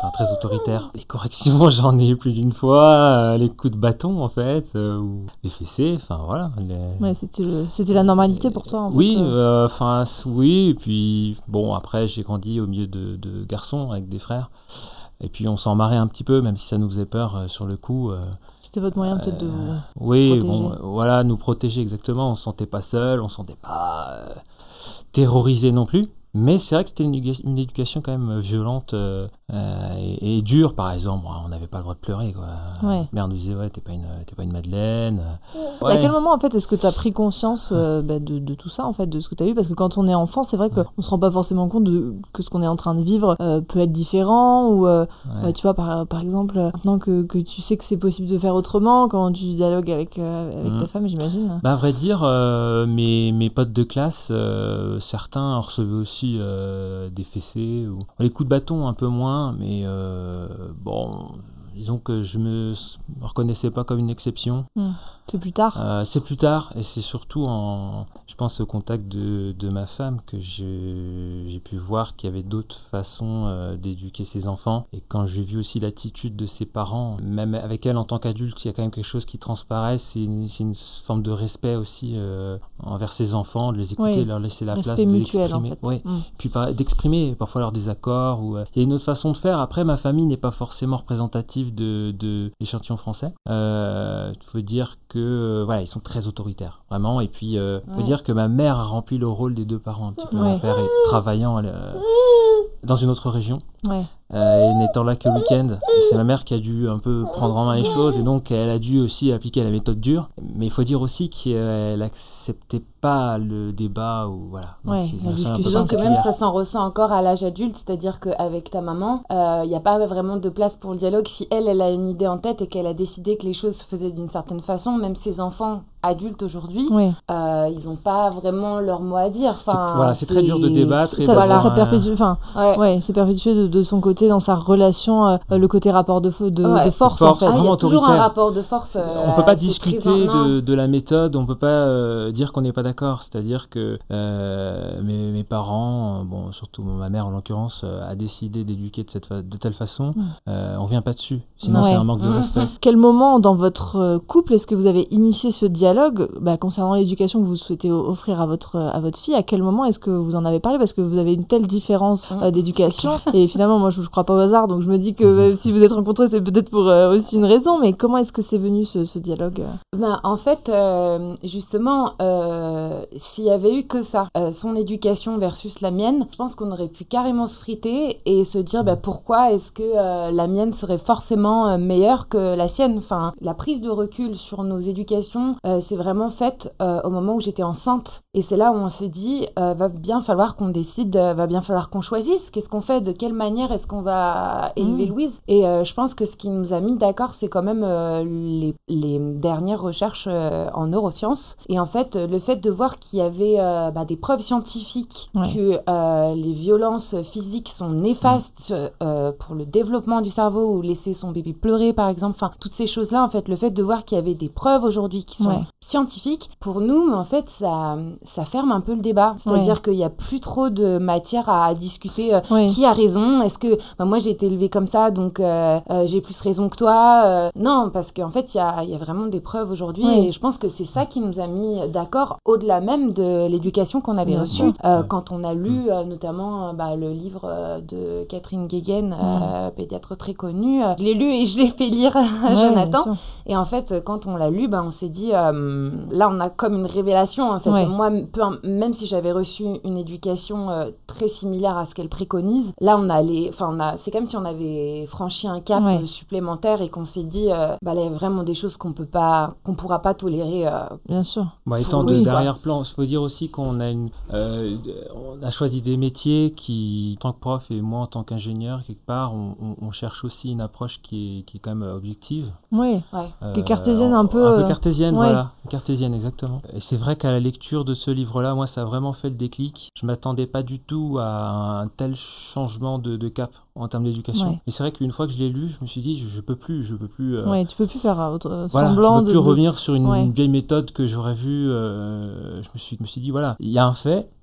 enfin, très autoritaire. Les corrections, j'en ai eu plus d'une fois, euh, les coups de bâton en fait, euh, ou les fessées, enfin voilà. Les... Ouais, c'était, le, c'était la normalité pour toi en oui, fait. euh, enfin oui, et puis bon, après j'ai grandi au milieu de, de garçons avec des frères, et puis on s'en marrait un petit peu, même si ça nous faisait peur euh, sur le coup. Euh, C'était votre moyen peut-être de vous oui, protéger. bon, voilà, nous protéger exactement, on se sentait pas seul, on se sentait pas euh, terrorisé non plus. Mais c'est vrai que c'était une, une éducation quand même violente euh, euh, et, et dure, par exemple. On n'avait pas le droit de pleurer, quoi. Ouais. Mère nous disait, ouais, t'es pas une, t'es pas une madeleine. C'est Ouais. à quel moment, en fait, est-ce que tu as pris conscience euh, bah, de, de tout ça, en fait, de ce que tu as vu? Parce que quand on est enfant, c'est vrai qu'on ne se rend pas forcément compte de, que ce qu'on est en train de vivre euh, peut être différent. Ou, euh, Ouais. euh, tu vois, par, par exemple, maintenant que, que tu sais que c'est possible de faire autrement, quand tu dialogues avec, euh, avec Mm. ta femme, j'imagine. Bah, à vrai dire, euh, mes, mes potes de classe, euh, certains recevaient aussi euh, des fessées. Ou... Les coups de bâton, un peu moins, mais euh, bon, disons que je me reconnaissais pas comme une exception. Mm. C'est plus tard. Euh, c'est plus tard, et c'est surtout en, je pense, au contact de, de ma femme que j'ai, j'ai pu voir qu'il y avait d'autres façons euh, d'éduquer ses enfants. Et quand j'ai vu aussi l'attitude de ses parents, même avec elle en tant qu'adulte, il y a quand même quelque chose qui transparaît. C'est une, c'est une forme de respect aussi euh, envers ses enfants, de les écouter, Oui. de leur laisser la Respect place de mutuel, l'exprimer. en fait. Ouais. Mm. Puis par- d'exprimer parfois leurs désaccords. Ou, euh, il y a une autre façon de faire. Après, ma famille n'est pas forcément représentative de, de l'échantillon français. Il euh, faut dire que euh, voilà, ils sont très autoritaires, vraiment. Et puis, il euh, faut Ouais. dire que ma mère a rempli le rôle des deux parents un petit peu. Ouais. Mon père est travaillant euh, dans une autre région. Ouais. Euh, et n'étant là que le week-end, et c'est ma mère qui a dû un peu prendre en main les choses, et donc elle a dû aussi appliquer la méthode dure. Mais il faut dire aussi qu'elle acceptait pas le débat ou voilà. Donc Ouais, c'est la une façon un peu discussion. Disons que même particulière. ça s'en ressent encore à l'âge adulte, c'est-à-dire qu'avec ta maman, il n'y a pas vraiment de place pour le dialogue. Si elle, elle a une idée en tête et qu'elle a décidé que les choses se faisaient d'une certaine façon, même ses enfants adultes aujourd'hui, Ouais. euh, ils n'ont pas vraiment leur mot à dire. Enfin, C'est- voilà, c'est très dur de débattre. et Ça, d'avoir ça un- perpétue, enfin, Ouais. ouais, c'est perpétué de, de son côté dans sa relation, euh, le côté rapport de, fo- de, Ouais. de force, De force, en Ah, fait. il y a vraiment toujours un autoritaire. rapport de force. euh, On peut pas assez discuter présent, de, non. de la méthode, on peut pas euh, dire qu'on n'est pas d'accord. C'est-à-dire que euh, mes, mes parents, euh, bon, surtout ma mère en l'occurrence, euh, a décidé d'éduquer de, cette fa- de telle façon. Mm. Euh, on vient pas dessus. Sinon, Ouais. c'est un manque de Mm. respect. Quel moment dans votre euh, couple est-ce que vous avez initié ce dialogue bah, concernant l'éducation que vous souhaitez o- offrir à votre, à votre fille? À quel moment est-ce que vous en avez parlé? Parce que vous avez une telle différence euh, d'éducation. Et finalement, moi, je ne crois pas au hasard, donc je me dis que euh, si vous êtes rencontrés, c'est peut-être pour euh, aussi une raison. Mais comment est-ce que c'est venu ce, ce dialogue? Ben, en fait, euh, justement, euh, s'il y avait eu que ça, euh, son éducation versus la mienne, je pense qu'on aurait pu carrément se friter et se dire ben, pourquoi est-ce que euh, la mienne serait forcément euh, meilleure que la sienne. Enfin, la prise de recul sur nos éducations, euh, c'est vraiment faite euh, au moment où j'étais enceinte. Et c'est là où on se dit, euh, va bien falloir qu'on décide, euh, va bien falloir qu'on choisisse. Qu'est-ce qu'on fait? De quelle manière est-ce qu'on va élever Mmh. Louise? Et euh, je pense que ce qui nous a mis d'accord, c'est quand même euh, les, les dernières recherches euh, en neurosciences. Et en fait, le fait de voir qu'il y avait euh, bah, des preuves scientifiques Ouais. que euh, les violences physiques sont néfastes euh, pour le développement du cerveau, ou laisser son bébé pleurer, par exemple. Enfin, toutes ces choses-là, en fait, le fait de voir qu'il y avait des preuves aujourd'hui qui sont Ouais. scientifiques, pour nous, en fait, ça, ça ferme un peu le débat. C'est-à-dire Ouais. qu'il n'y a plus trop de matière à discuter. euh, Oui. Qui a raison? Est-ce que bah, moi j'ai été élevée comme ça, donc euh, euh, j'ai plus raison que toi? Euh, Non, parce qu'en fait il y a, y a vraiment des preuves aujourd'hui, Oui. et je pense que c'est ça qui nous a mis d'accord, au-delà même de l'éducation qu'on avait Bien reçue. sûr. Euh, Ouais. Quand on a lu euh, notamment euh, bah, le livre euh, de Catherine Guéguen, euh, pédiatre très connue, euh, je l'ai lu et je l'ai fait lire à Ouais, Jonathan. bien sûr. Et en fait, quand on l'a lu, bah, on s'est dit, euh, là, on a comme une révélation. En fait, Ouais. moi, peu, même si j'avais reçu une éducation euh, très similaire à ce qu'elle préconise, là, on a les, enfin, on a, c'est comme si on avait franchi un cap Ouais. euh, supplémentaire et qu'on s'est dit, euh, bah, là, il y a vraiment des choses qu'on peut pas, qu'on pourra pas tolérer. euh, Bien sûr. Bon, étant Oui, de quoi. derrière-plan, il faut dire aussi qu'on a, une, euh, on a choisi des métiers qui, en tant que prof et moi en tant qu'ingénieur, quelque part, on, on- on cherche aussi une approche qui est, qui est quand même objective. Oui. ouais. Qui est cartésienne un peu, Un euh, peu cartésienne, ouais. voilà. Cartésienne, exactement. Et c'est vrai qu'à la lecture de ce livre-là, moi, ça a vraiment fait le déclic. Je m'attendais pas du tout à un tel changement de, de cap en termes d'éducation. Ouais. Et c'est vrai qu'une fois que je l'ai lu, je me suis dit, je, je peux plus, je peux plus... euh, Ouais, tu peux plus faire euh, autre- Voilà, semblant je peux de. plus de- revenir sur une Ouais. vieille méthode que j'aurais vue. euh, je, me suis, je me suis dit, voilà, il y a un fait,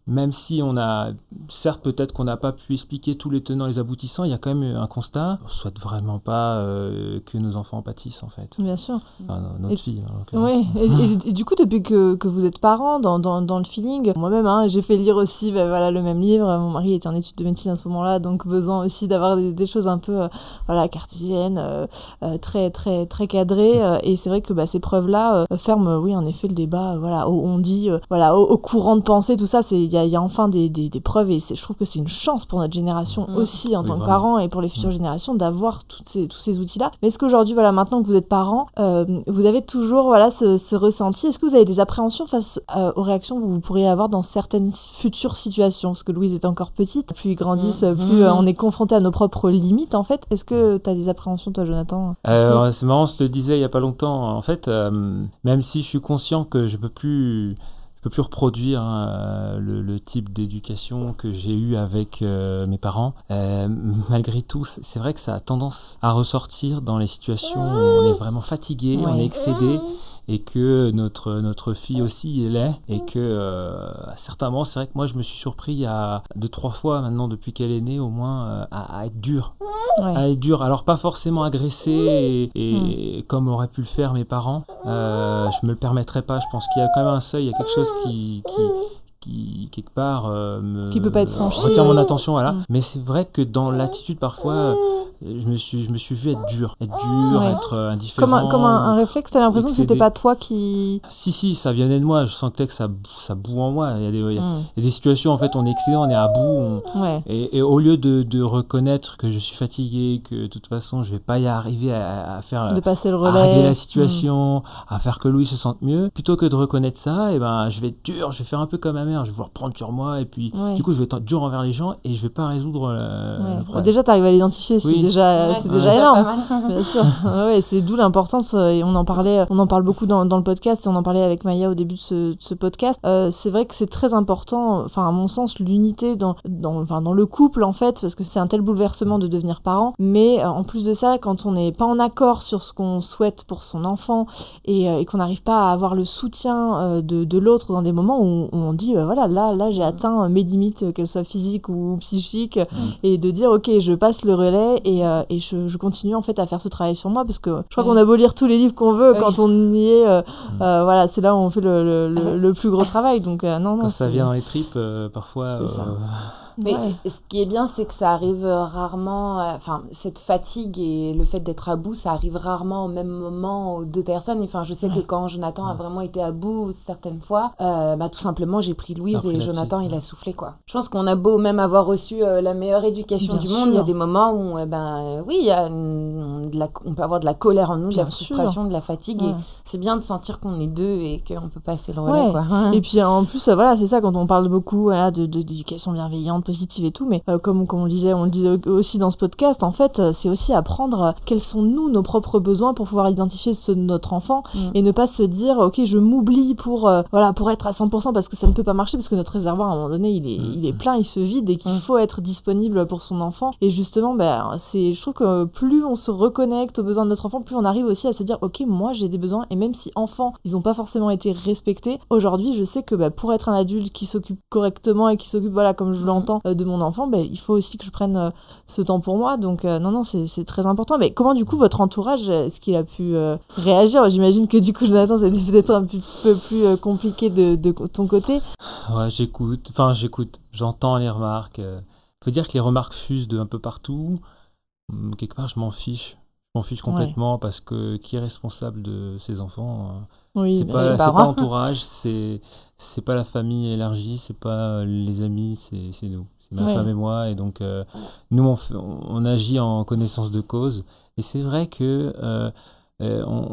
même si on a, certes peut-être qu'on n'a pas pu expliquer tous les tenants et les aboutissants, il y a quand même un constat. On ne souhaite vraiment pas euh, que nos enfants pâtissent en fait. Bien sûr. Enfin, notre et, fille en l'occurrence. Oui, et, et, et du coup depuis que, que vous êtes parents, dans, dans, dans le feeling, moi-même hein, j'ai fait lire aussi bah, voilà, le même livre. Mon mari était en études de médecine à ce moment-là, donc besoin aussi d'avoir des, des choses un peu euh, voilà, cartésiennes, euh, euh, très, très, très cadrées. Euh, et c'est vrai que bah, ces preuves-là euh, ferment, oui, en effet, le débat. Euh, voilà, au, on dit, euh, voilà, au, au courant de pensée, tout ça, il y a, y a enfin des, des, des preuves. Et c'est, je trouve que c'est une chance pour notre génération mmh. aussi, en oui, tant vraiment. que parents, et pour les futures mmh. générations, d'avoir toutes ces, tous ces outils-là. Mais est-ce qu'aujourd'hui, voilà, maintenant que vous êtes parents, euh, vous avez toujours voilà, ce, ce ressenti? Est-ce que vous avez des appréhensions face euh, aux réactions que vous pourriez avoir dans certaines futures situations? Parce que Louise est encore petite, plus ils grandissent, mmh. plus euh, on est confronté à nos propres limites, en fait. Est-ce que tu as des appréhensions, toi, Jonathan? euh, C'est marrant, on se le disait il n'y a pas longtemps. En fait, euh, même si je suis conscient que je ne peux plus... Je peux plus reproduire hein, le, le type d'éducation que j'ai eu avec euh, mes parents. Euh, malgré tout, c'est vrai que ça a tendance à ressortir dans les situations où on est vraiment fatigué, ouais. on est excédé, et que notre, notre fille aussi l'est, et que euh, à certains moments, c'est vrai que moi, je me suis surpris à deux, trois fois maintenant, depuis qu'elle est née, au moins, euh, à, à être dur. Ouais. À être dur. Alors, pas forcément agressé, et, et mm. comme auraient pu le faire mes parents. Euh, je me le permettrais pas. Je pense qu'il y a quand même un seuil, il y a quelque chose qui... qui qui quelque part euh, me qui peut pas être franchi, retient ouais. mon attention voilà. Mm. Mais c'est vrai que dans l'attitude parfois euh, je me suis je me suis vu être dur être dur ouais. être euh, indifférent comme un, comme un, un réflexe. T'as l'impression excédé. Que c'était pas toi qui si si ça venait de moi. Je sentais que ça ça boue en moi. Il y a des il y a, mm. il y a des situations en fait on est excédé, on est à bout on, ouais. et, et au lieu de, de reconnaître que je suis fatigué, que de toute façon je vais pas y arriver à, à faire de passer le relais, à régler la situation, mm. à faire que Louis se sente mieux, plutôt que de reconnaître ça, et ben je vais être dur, je vais faire un peu comme ma mère, je vais vouloir prendre sur moi, et puis ouais. du coup je vais être dur envers les gens et je vais pas résoudre le, ouais. le problème. Bon, déjà t'arrives à l'identifier, c'est oui. déjà ouais, c'est ouais. déjà énorme. Bien sûr. Ouais, c'est d'où l'importance, et on en parlait, on en parle beaucoup dans, dans le podcast, et on en parlait avec Maya au début de ce, de ce podcast. Euh, c'est vrai que c'est très important, enfin à mon sens, l'unité dans, dans, enfin, dans le couple en fait, parce que c'est un tel bouleversement de devenir parent. Mais euh, en plus de ça, quand on n'est pas en accord sur ce qu'on souhaite pour son enfant, et, euh, et qu'on n'arrive pas à avoir le soutien euh, de, de l'autre dans des moments où, où on dit euh, voilà là là j'ai atteint mes limites, qu'elles soient physiques ou psychiques, mmh. et de dire ok je passe le relais, et, euh, et je, je continue en fait à faire ce travail sur moi, parce que je crois oui. qu'on a beau lire tous les livres qu'on veut, oui. quand on y est euh, mmh. euh, voilà c'est là où on fait le, le, le, le plus gros travail, donc euh, non non quand c'est... ça vient dans les tripes euh, parfois euh... Mais ouais. ce qui est bien, c'est que ça arrive rarement, enfin, euh, cette fatigue et le fait d'être à bout, ça arrive rarement au même moment aux deux personnes. Enfin, je sais ouais. que quand Jonathan ouais. a vraiment été à bout certaines fois, euh, bah, tout simplement, j'ai pris Louise et Jonathan, petite, il ouais. a soufflé, quoi. Je pense qu'on a beau même avoir reçu euh, la meilleure éducation bien du monde, il y a des moments où, eh ben, euh, oui, y a une, de la, on peut avoir de la colère en nous, bien de la frustration, sûr. de la fatigue, ouais. et c'est bien de sentir qu'on est deux et qu'on peut passer le relais, ouais. quoi. Et puis, en plus, euh, voilà, c'est ça, quand on parle beaucoup voilà, de, de, d'éducation bienveillante, positive et tout, mais euh, comme, comme on le disait, on le disait aussi dans ce podcast, en fait, euh, c'est aussi apprendre euh, quels sont nous, nos propres besoins pour pouvoir identifier ceux de notre enfant, mm. et ne pas se dire, ok, je m'oublie pour, euh, voilà, pour être à cent pour cent, parce que ça ne peut pas marcher, parce que notre réservoir, à un moment donné, il est, mm. il est plein, il se vide, et qu'il mm. faut être disponible pour son enfant. Et justement, ben, c'est, je trouve que plus on se reconnecte aux besoins de notre enfant, plus on arrive aussi à se dire, ok, moi, j'ai des besoins, et même si enfant, ils n'ont pas forcément été respectés, aujourd'hui, je sais que ben, pour être un adulte qui s'occupe correctement et qui s'occupe, voilà, comme je l'entends, euh, de mon enfant, ben, il faut aussi que je prenne euh, ce temps pour moi. Donc, euh, non, non, c'est, c'est très important. Mais comment, du coup, votre entourage, est-ce qu'il a pu euh, réagir ? J'imagine que, du coup, Jonathan, c'était peut-être un petit peu plus euh, compliqué de, de ton côté. Ouais, j'écoute. Enfin, j'écoute. J'entends les remarques. Il euh, faut dire que les remarques fusent de un peu partout. Quelque part, je m'en fiche. Je m'en fiche complètement, ouais. parce que qui est responsable de ses enfants ? Oui, c'est pas, c'est pas l'entourage, c'est, c'est pas la famille élargie, c'est pas les amis, c'est, c'est nous. C'est ma ouais. femme et moi. Et donc, euh, nous, on, fait, on, on agit en connaissance de cause. Et c'est vrai que euh, euh, on,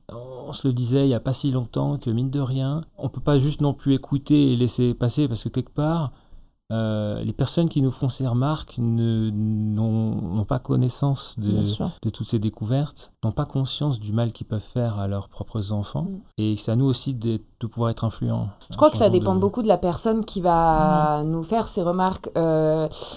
on se le disait il n'y a pas si longtemps que, mine de rien, on peut pas juste non plus écouter et laisser passer, parce que quelque part, Euh, les personnes qui nous font ces remarques ne, n'ont, n'ont pas connaissance de, de toutes ces découvertes, n'ont pas conscience du mal qu'ils peuvent faire à leurs propres enfants. Mm. Et c'est à nous aussi de, de pouvoir être influents. Je crois que ça dépend de... beaucoup de la personne qui va mm. nous faire ces remarques. Euh,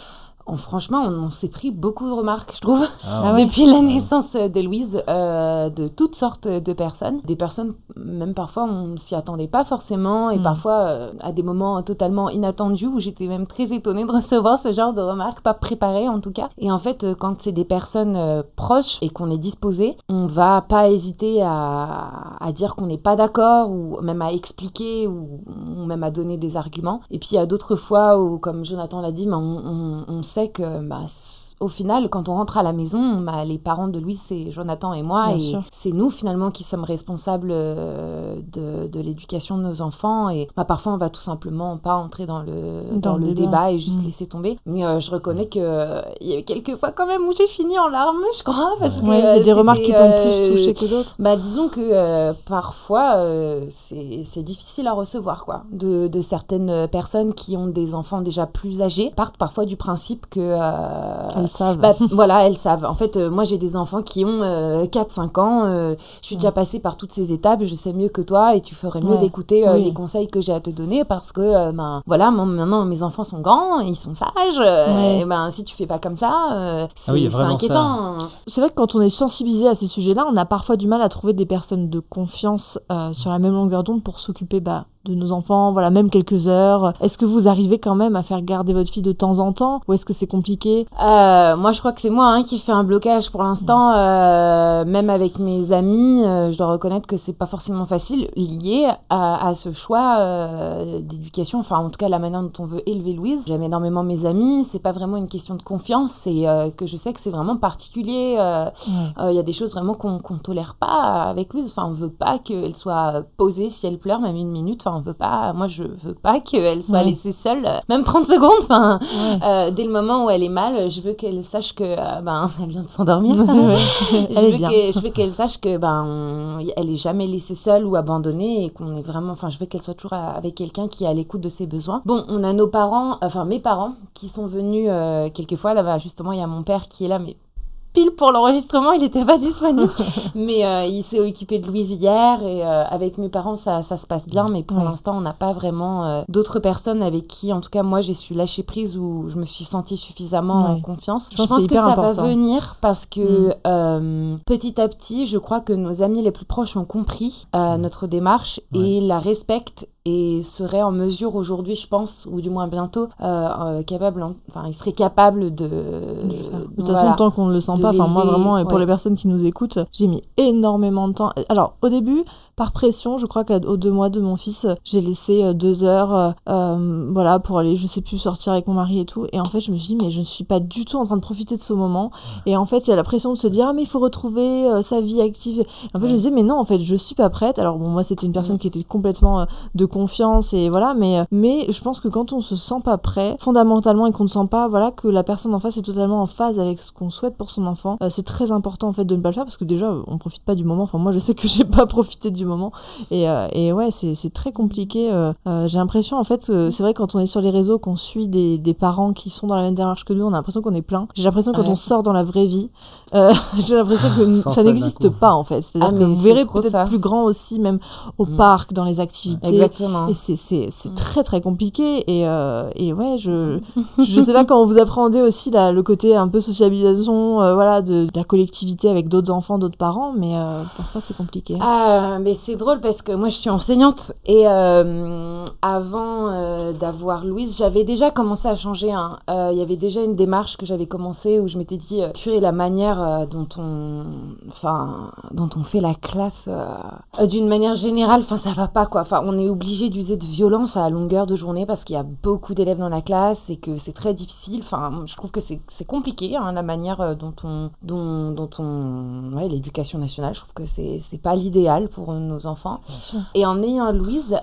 on, franchement, on, on s'est pris beaucoup de remarques, je trouve, Ah ouais. depuis la naissance de Louise, euh, de toutes sortes de personnes. Des personnes, même parfois, on s'y attendait pas forcément, et Mm. parfois euh, à des moments totalement inattendus où j'étais même très étonnée de recevoir ce genre de remarques, pas préparées en tout cas. Et en fait, euh, quand c'est des personnes euh, proches et qu'on est disposé, on va pas hésiter à, à dire qu'on n'est pas d'accord, ou même à expliquer, ou, ou même à donner des arguments. Et puis il y a d'autres fois où, comme Jonathan l'a dit, bah, on, on, on sait que bah, au final, quand on rentre à la maison, bah, les parents de Louise, c'est Jonathan et moi, Bien et sûr. c'est nous finalement qui sommes responsables euh, de, de l'éducation de nos enfants. Et bah, parfois, on va tout simplement pas entrer dans le, Dans dans le le débat. débat et juste Mm. laisser tomber. Mais euh, je reconnais qu'il euh, y a eu quelques fois quand même où j'ai fini en larmes, je crois, parce que Ouais, il y a euh, des remarques qui c'était, t'ont euh, plus touché que d'autres. Bah, disons que euh, parfois, euh, c'est, c'est difficile à recevoir, quoi. De, de certaines personnes qui ont des enfants déjà plus âgés partent parfois du principe que... euh, Elles savent. bah, voilà, elles savent. En fait, euh, moi, j'ai des enfants qui ont euh, quatre cinq ans. Euh, je suis déjà passée par toutes ces étapes. Je sais mieux que toi et tu ferais mieux Ouais. d'écouter euh, Oui. les conseils que j'ai à te donner parce que, euh, ben, voilà, moi, maintenant, mes enfants sont grands, ils sont sages. euh, Ouais. et ben, si tu fais pas comme ça, euh, c'est, Ah oui, il y a c'est vraiment inquiétant. C'est vrai que quand on est sensibilisé à ces sujets-là, on a parfois du mal à trouver des personnes de confiance euh, sur la même longueur d'onde pour s'occuper bah, de nos enfants, voilà, même quelques heures. Est-ce que vous arrivez quand même à faire garder votre fille de temps en temps ou est-ce que c'est compliqué ? Euh, moi, je crois que c'est moi hein, qui fais un blocage pour l'instant. Euh, même avec mes amis, euh, je dois reconnaître que c'est pas forcément facile, lié à, à ce choix euh, d'éducation. Enfin, en tout cas, la manière dont on veut élever Louise. J'aime énormément mes amis. C'est pas vraiment une question de confiance. C'est euh, que je sais que c'est vraiment particulier. Il euh, Ouais. euh, y a des choses vraiment qu'on qu'on tolère pas avec Louise. Enfin, on veut pas qu'elle soit posée si elle pleure, même une minute. Enfin, on veut pas. Moi, je veux pas qu'elle soit Ouais. laissée seule, euh, même trente secondes. Enfin. Ouais. Euh, dès le moment où elle est mal, je veux qu'elle sache que euh, ben elle vient de s'endormir. Ouais. je, Elle est veux bien. qu'elle, je veux qu'elle sache que ben on- elle est jamais laissée seule ou abandonnée et qu'on est vraiment. Enfin, je veux qu'elle soit toujours à- avec quelqu'un qui est à l'écoute de ses besoins. Bon, on a nos parents, enfin mes parents, qui sont venus euh, quelquefois. Là, bah, justement, il y a mon père qui est là, mais pile pour l'enregistrement, il n'était pas disponible. mais euh, il s'est occupé de Louise hier et euh, avec mes parents, ça, ça se passe bien. Mais pour Ouais. l'instant, on n'a pas vraiment euh, d'autres personnes avec qui, en tout cas, moi, j'ai su lâcher prise ou je me suis sentie suffisamment Ouais. en confiance. Je pense que c'est que hyper ça important. va venir parce que Mm. euh, petit à petit, je crois que nos amis les plus proches ont compris euh, notre démarche et la respectent et seraient en mesure aujourd'hui, je pense, ou du moins bientôt, euh, euh, capable, enfin, ils seraient capables de... De faire. De toute voilà. façon, tant qu'on ne le sent De pas, enfin moi l'élever, vraiment, et pour ouais. les personnes qui nous écoutent, j'ai mis énormément de temps. Alors au début, par pression, je crois qu'aux deux mois de mon fils, j'ai laissé euh, deux heures, euh, euh, voilà, pour aller, je sais plus, sortir avec mon mari et tout. Et en fait, je me suis dit, mais je ne suis pas du tout en train de profiter de ce moment. Et en fait, il y a la pression de se dire, ah mais il faut retrouver euh, sa vie active. Et en fait, je me disais, mais non, en fait, je suis pas prête. Alors bon, moi, c'était une personne qui était complètement euh, de confiance et voilà, mais, euh, mais je pense que quand on se sent pas prêt, fondamentalement, et qu'on ne sent pas, voilà, que la personne en face est totalement en phase avec ce qu'on souhaite pour son enfant, euh, c'est très important en fait de ne pas le faire parce que déjà, on profite pas du moment. Enfin, moi, je sais que j'ai pas profité du moment et, euh, et ouais, c'est, c'est très compliqué. Euh, euh, j'ai l'impression en fait, que c'est vrai quand on est sur les réseaux, qu'on suit des, des parents qui sont dans la même démarche que nous, on a l'impression qu'on est plein. J'ai l'impression que quand Ouais. on sort dans la vraie vie, euh, j'ai l'impression que Sans ça ça d'un n'existe coup. pas en fait. C'est-à-dire Ah, que mais vous c'est verrez trop peut-être ça. plus grand aussi, même au Mm. parc, dans les activités. Exactement. Et c'est, c'est, c'est Mm. très très compliqué et, euh, et ouais, je, je sais pas comment vous appréhendez aussi la, le côté un peu sociabilisation, euh, voilà, de, de la collectivité avec d'autres enfants, d'autres parents, mais euh, parfois c'est compliqué. Ah, mais c'est drôle parce que moi je suis enseignante et euh, avant euh, d'avoir Louise, j'avais déjà commencé à changer. hein. Euh, Il y avait déjà une démarche que j'avais commencée où je m'étais dit, euh, purée, la manière euh, dont on, enfin, dont on fait la classe, euh, euh, d'une manière générale, enfin, ça va pas quoi. Enfin, on est obligé d'user de violence à longueur de journée parce qu'il y a beaucoup d'élèves dans la classe et que c'est très difficile. Enfin, je trouve que c'est, c'est compliqué hein, la manière euh, dont on, dont, dont on, ouais, l'éducation nationale. Je trouve que c'est, c'est pas l'idéal pour nos enfants. Bien sûr. Et en ayant Louise,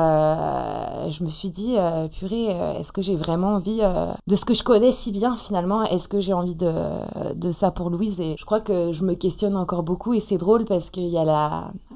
euh, je me suis dit, euh, purée, euh, est-ce que j'ai vraiment envie euh, de ce que je connais si bien finalement? Est-ce que j'ai envie de, de ça pour Louise? Et je crois que je me questionne encore beaucoup et c'est drôle parce qu'il y a la,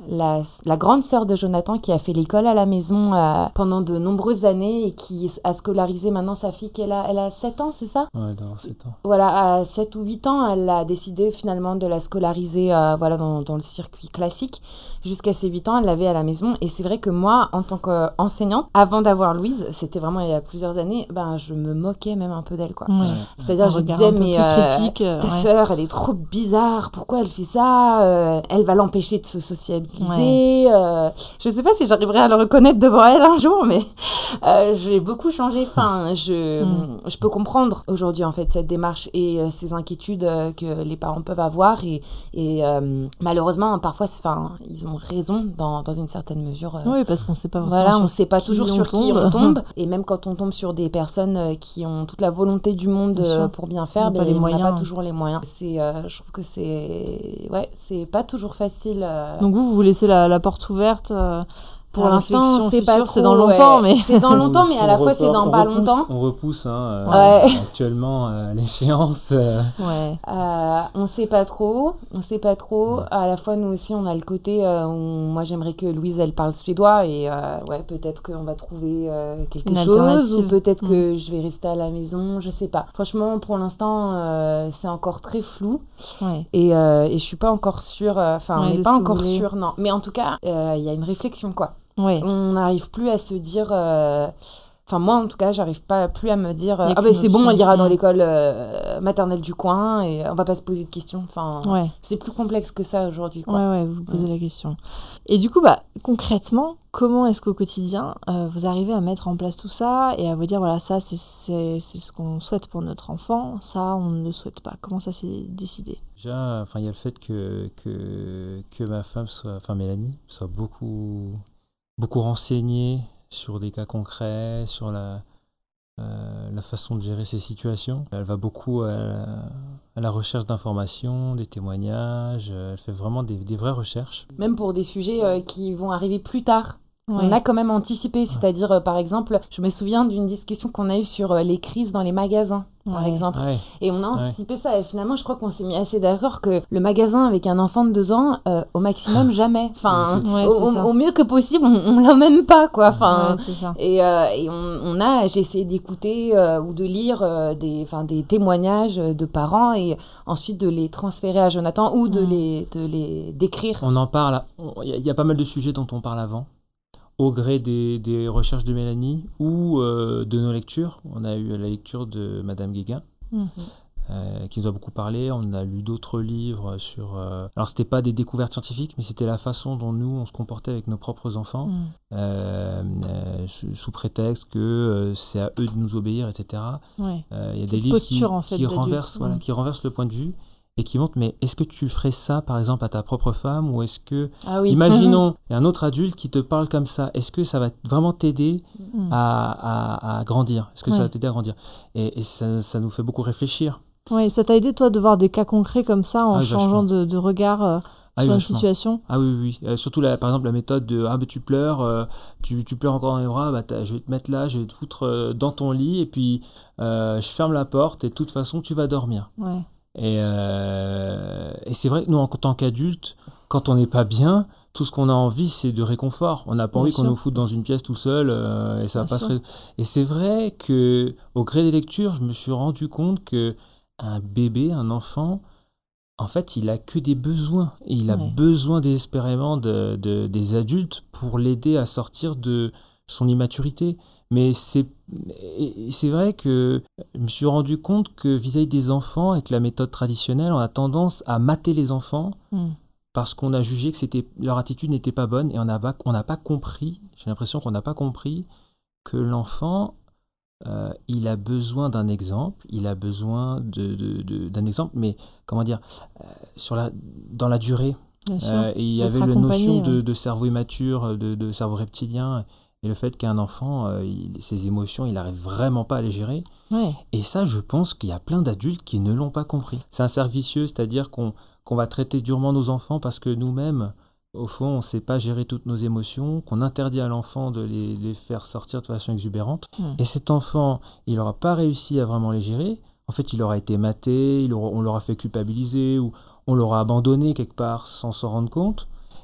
la, la grande sœur de Jonathan qui a fait l'école à la maison euh, pendant de nombreuses années et qui a scolarisé maintenant sa fille qui elle a, elle a sept ans, c'est ça ? Ouais, dans sept ans. Voilà, à sept ou huit ans, elle a décidé finalement de la scolariser euh, voilà, dans, dans le circuit classique. Jusqu'à ses huit ans, elle l'avait à la maison. Et c'est vrai que moi, en tant qu'enseignante, avant d'avoir Louise, c'était vraiment il y a plusieurs années, ben, je me moquais même un peu d'elle, quoi. Ouais. C'est-à-dire, Un je regard disais, un peu mais plus euh, critique, euh, ta ouais. sœur, elle est trop bizarre, pourquoi elle fait ça euh, Elle va l'empêcher de se sociabiliser. Ouais. Euh, je sais pas si j'arriverai à le reconnaître devant elle un jour, mais euh, j'ai beaucoup changé. Enfin, je, mm. je peux comprendre aujourd'hui, en fait, cette démarche et euh, ces inquiétudes euh, que les parents peuvent avoir. Et, et euh, malheureusement, parfois, ils ont raison dans, dans une certaine mesure. Euh, oui, parce qu'on ne sait pas forcément voilà, sur on ne sait pas toujours sur tombe. qui on tombe. Et même quand on tombe sur des personnes euh, qui ont toute la volonté du monde euh, pour bien faire, ben, les on moyens. n'a pas toujours les moyens. C'est, euh, je trouve que c'est, ouais, c'est pas toujours facile. Euh... Donc vous, vous laissez la, la porte ouverte euh... Pour l'instant, c'est future, pas trop, c'est dans longtemps, ouais. mais c'est dans longtemps, mais à la on fois repart, c'est dans pas repousse, longtemps. On repousse, hein, euh, ouais. actuellement euh, l'échéance. Euh... Ouais. Euh, on sait pas trop, on sait pas trop. Ouais. À la fois, nous aussi, on a le côté euh, où moi j'aimerais que Louise elle parle suédois et euh, ouais, peut-être qu'on va trouver euh, quelque Une chose ou peut-être mmh. que je vais rester à la maison, je sais pas. Franchement, pour l'instant, euh, c'est encore très flou ouais. et, euh, et je suis pas encore sûre. Enfin, ouais, on n'est pas encore sûr, non. Mais en tout cas, il euh, y a une réflexion, quoi. Ouais. On n'arrive plus à se dire... Euh... Enfin, moi, en tout cas, j'arrive pas plus à me dire euh, « Ah ben, c'est bon, elle ira dans l'école euh, maternelle du coin et on va pas se poser de questions. » Enfin, ouais. c'est plus complexe que ça aujourd'hui, quoi. Ouais, ouais, vous vous posez ouais. la question. Et du coup, bah, concrètement, comment est-ce qu'au quotidien, euh, vous arrivez à mettre en place tout ça et à vous dire « Voilà, ça, c'est, c'est, c'est ce qu'on souhaite pour notre enfant. Ça, on ne le souhaite pas. » Comment ça s'est décidé ? Déjà, enfin, il y a le fait que, que, que ma femme, soit, enfin Mélanie, soit beaucoup... beaucoup renseigné sur des cas concrets, sur la, euh, la façon de gérer ces situations. Elle va beaucoup à la, à la recherche d'informations, des témoignages, elle fait vraiment des, des vraies recherches. Même pour des sujets euh, qui vont arriver plus tard. Ouais. On a quand même anticipé, c'est-à-dire, euh, par exemple, je me souviens d'une discussion qu'on a eue sur euh, les crises dans les magasins, par ouais. exemple. Ouais. Et on a anticipé ouais. ça. Et finalement, je crois qu'on s'est mis assez d'accord que le magasin avec un enfant de deux ans, euh, au maximum, jamais. Enfin, ouais, au, au, au mieux que possible, on, on l'emmène pas, quoi. Enfin, ouais, c'est ça. Et, euh, et on, on a, j'ai essayé d'écouter euh, ou de lire euh, des, des témoignages de parents et ensuite de les transférer à Jonathan ou de, mmh. les, de les décrire. On en parle. Il y, y a pas mal de sujets dont on parle avant. Au gré des, des recherches de Mélanie ou euh, de nos lectures. On a eu la lecture de Madame Guéguin, mmh. euh, qui nous a beaucoup parlé. On a lu d'autres livres sur... Euh... Alors, ce n'était pas des découvertes scientifiques, mais c'était la façon dont nous, on se comportait avec nos propres enfants, mmh. euh, euh, sous prétexte que euh, c'est à eux de nous obéir, et cetera. Il ouais. euh, y a des livres qui, en fait, qui, renversent, voilà, mmh. qui renversent le point de vue et qui montre, mais est-ce que tu ferais ça, par exemple, à ta propre femme, ou est-ce que, ah oui. imaginons, il y a un autre adulte qui te parle comme ça, est-ce que ça va vraiment t'aider mm. à, à, à grandir ? Est-ce que ouais. ça va t'aider à grandir ? Et, et ça, ça nous fait beaucoup réfléchir. Oui, ça t'a aidé, toi, de voir des cas concrets comme ça, en ah, changeant de, de regard euh, ah, sur oui, une vachement. situation ? Ah oui, oui, oui. Euh, surtout, la, par exemple, la méthode de « Ah, ben tu pleures, euh, tu, tu pleures encore dans les bras, bah, je vais te mettre là, je vais te foutre euh, dans ton lit, et puis euh, je ferme la porte, et de toute façon, tu vas dormir. » Ouais. Et, euh, et c'est vrai que nous, en tant qu'adultes, quand on n'est pas bien, tout ce qu'on a envie, c'est de réconfort. On n'a pas bien envie sûr. Qu'on nous foute dans une pièce tout seul euh, et ça passerait. Et c'est vrai que, au gré des lectures, je me suis rendu compte que un bébé, un enfant, en fait, il a que des besoins. Et il a ouais. besoin désespérément de, de, des adultes pour l'aider à sortir de son immaturité. Mais c'est, c'est vrai que je me suis rendu compte que vis-à-vis des enfants, avec la méthode traditionnelle, on a tendance à mater les enfants mm. parce qu'on a jugé que c'était, leur attitude n'était pas bonne et on n'a pas, on n'a pas compris, j'ai l'impression qu'on n'a pas compris que l'enfant, euh, il a besoin d'un exemple, il a besoin de, de, de, d'un exemple, mais comment dire, euh, sur la, dans la durée. Euh, et il y avait la notion ouais. de, de cerveau immature, de, de cerveau reptilien. Et le fait qu'un enfant, euh, il, ses émotions, il n'arrive vraiment pas à les gérer. Ouais. Et ça, je pense qu'il y a plein d'adultes qui ne l'ont pas compris. C'est un cercle vicieux, c'est-à-dire qu'on, qu'on va traiter durement nos enfants parce que nous-mêmes, au fond, on ne sait pas gérer toutes nos émotions, qu'on interdit à l'enfant de les, les faire sortir de façon exubérante. Mmh. Et cet enfant, il n'aura pas réussi à vraiment les gérer. En fait, il aura été maté, il aura, on l'aura fait culpabiliser ou on l'aura abandonné quelque part sans s'en rendre compte.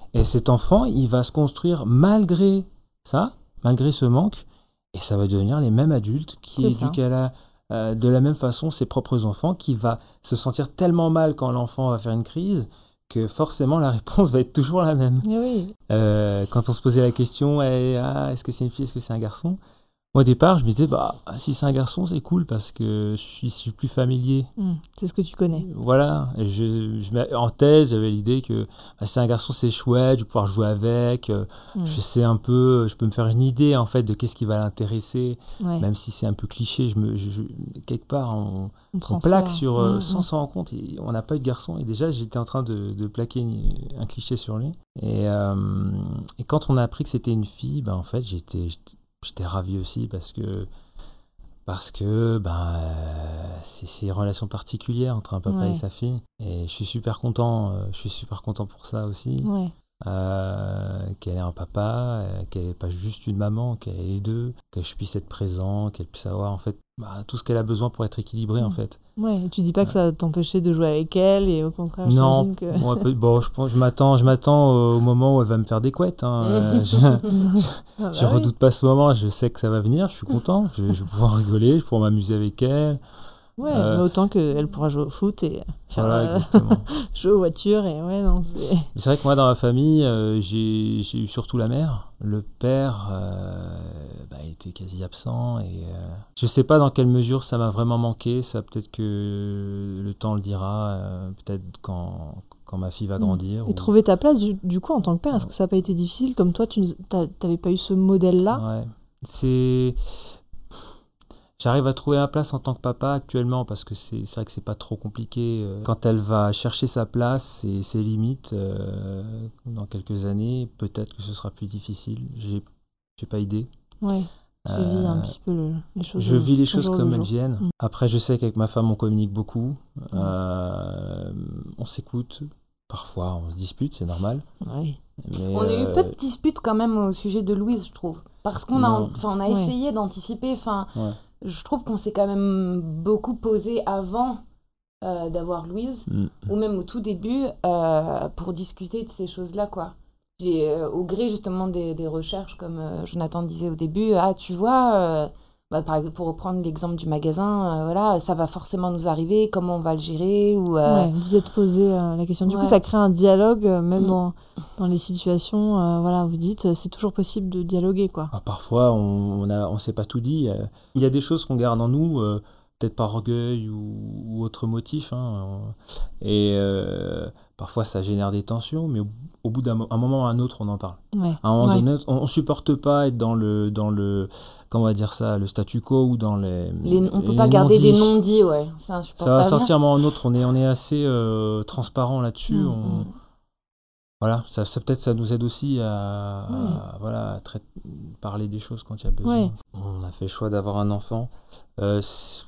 Et cet enfant, il va se construire malgré ça, malgré ce manque, et ça va devenir les mêmes adultes qui éduquent à la, euh, de la même façon ses propres enfants, qui va se sentir tellement mal quand l'enfant va faire une crise que forcément la réponse va être toujours la même. Oui. Euh, quand on se posait la question, eh, ah, est-ce que c'est une fille, est-ce que c'est un garçon ? Au départ, je me disais, bah, si c'est un garçon, c'est cool parce que je suis, je suis plus familier. Mmh, c'est ce que tu connais. Voilà. Et je, je, en tête, j'avais l'idée que bah, si c'est un garçon, c'est chouette, je vais pouvoir jouer avec. Euh, mmh. Je sais un peu, je peux me faire une idée en fait de qu'est-ce qui va l'intéresser. Ouais. Même si c'est un peu cliché, je me, je, je, quelque part, on, on, on plaque sur, euh, mmh, sans s'en rendre compte. Et on n'a pas eu de garçon. Et déjà, j'étais en train de, de plaquer une, un cliché sur lui. Et, euh, et quand on a appris que c'était une fille, bah, en fait, j'étais... j'étais J'étais ravi aussi parce que, parce que ben, euh, c'est, c'est une relation particulière entre un papa ouais. et sa fille. Et je suis super content, euh, je suis super content pour ça aussi. Ouais. Euh, qu'elle ait un papa, euh, qu'elle n'ait pas juste une maman, qu'elle ait les deux, que je puisse être présent, qu'elle puisse avoir en fait bah, tout ce qu'elle a besoin pour être équilibrée mmh. en fait. Ouais, tu dis pas ouais. que ça t'empêchait de jouer avec elle et au contraire, non, que... bon, peu, bon, je, pense, je, m'attends, je m'attends au moment où elle va me faire des couettes. Hein. euh, je ah bah je oui. redoute pas ce moment, je sais que ça va venir, je suis content, je, je vais pouvoir rigoler, je vais pouvoir m'amuser avec elle. Ouais, euh, mais autant qu'elle pourra jouer au foot et faire voilà, euh, jouer aux voitures. Et ouais, non, c'est... c'est vrai que moi, dans ma famille, euh, j'ai, j'ai eu surtout la mère. Le père, euh, bah, il était quasi absent. Et, euh, je ne sais pas dans quelle mesure ça m'a vraiment manqué. Ça, peut-être que le temps le dira, euh, peut-être quand, quand ma fille va grandir. Et ou... trouver ta place, du, du coup, en tant que père, est-ce que ça n'a pas été difficile ? Comme toi, tu n'avais pas eu ce modèle-là ? Ouais, c'est... J'arrive à trouver ma place en tant que papa actuellement parce que c'est, c'est vrai que c'est pas trop compliqué. Quand elle va chercher sa place et ses limites, euh, dans quelques années, peut-être que ce sera plus difficile. J'ai, j'ai pas idée. Ouais, tu euh, vis un petit peu le, les choses. Je vis les choses comme elles viennent. Mmh. Après, je sais qu'avec ma femme, on communique beaucoup. Mmh. Euh, on s'écoute. Parfois, on se dispute, c'est normal. Ouais. Mais on a eu euh... peu de disputes quand même au sujet de Louise, je trouve. Parce qu'on a, enfin, on a ouais. essayé d'anticiper. Enfin. Ouais. Je trouve qu'on s'est quand même beaucoup posé avant euh, d'avoir Louise, mmh. ou même au tout début, euh, pour discuter de ces choses-là, quoi. J'ai, euh, au gré justement des, des recherches, comme euh, Jonathan disait au début, ah tu vois, euh, bah, par exemple, pour reprendre l'exemple du magasin, euh, voilà, ça va forcément nous arriver, comment on va le gérer ou, euh... ouais, vous êtes posé euh, la question. Du ouais. coup, ça crée un dialogue, euh, même mmh. dans, dans les situations, euh, voilà, vous dites, euh, c'est toujours possible de dialoguer, quoi. Ah, parfois, on ne on s'est pas tout dit. Euh, il y a des choses qu'on garde en nous, euh, peut-être par orgueil ou, ou autre motif. Hein, et euh, parfois, ça génère des tensions, mais au, au bout d'un un moment ou un autre, on en parle. Ouais. À un moment ouais. donné, on ne supporte pas être dans le... Dans le comment on va dire ça, le statu quo ou dans les... les on ne peut les pas garder non-dits. des non-dits, ouais. C'est insupportable. Ça va sortir à un moment ou un autre. On est, on est assez euh, transparent là-dessus. Mmh, on, mmh. Voilà, ça, ça, peut-être ça nous aide aussi à, oui. à, voilà, à traiter, parler des choses quand il y a besoin. Oui. On a fait le choix d'avoir un enfant. Euh,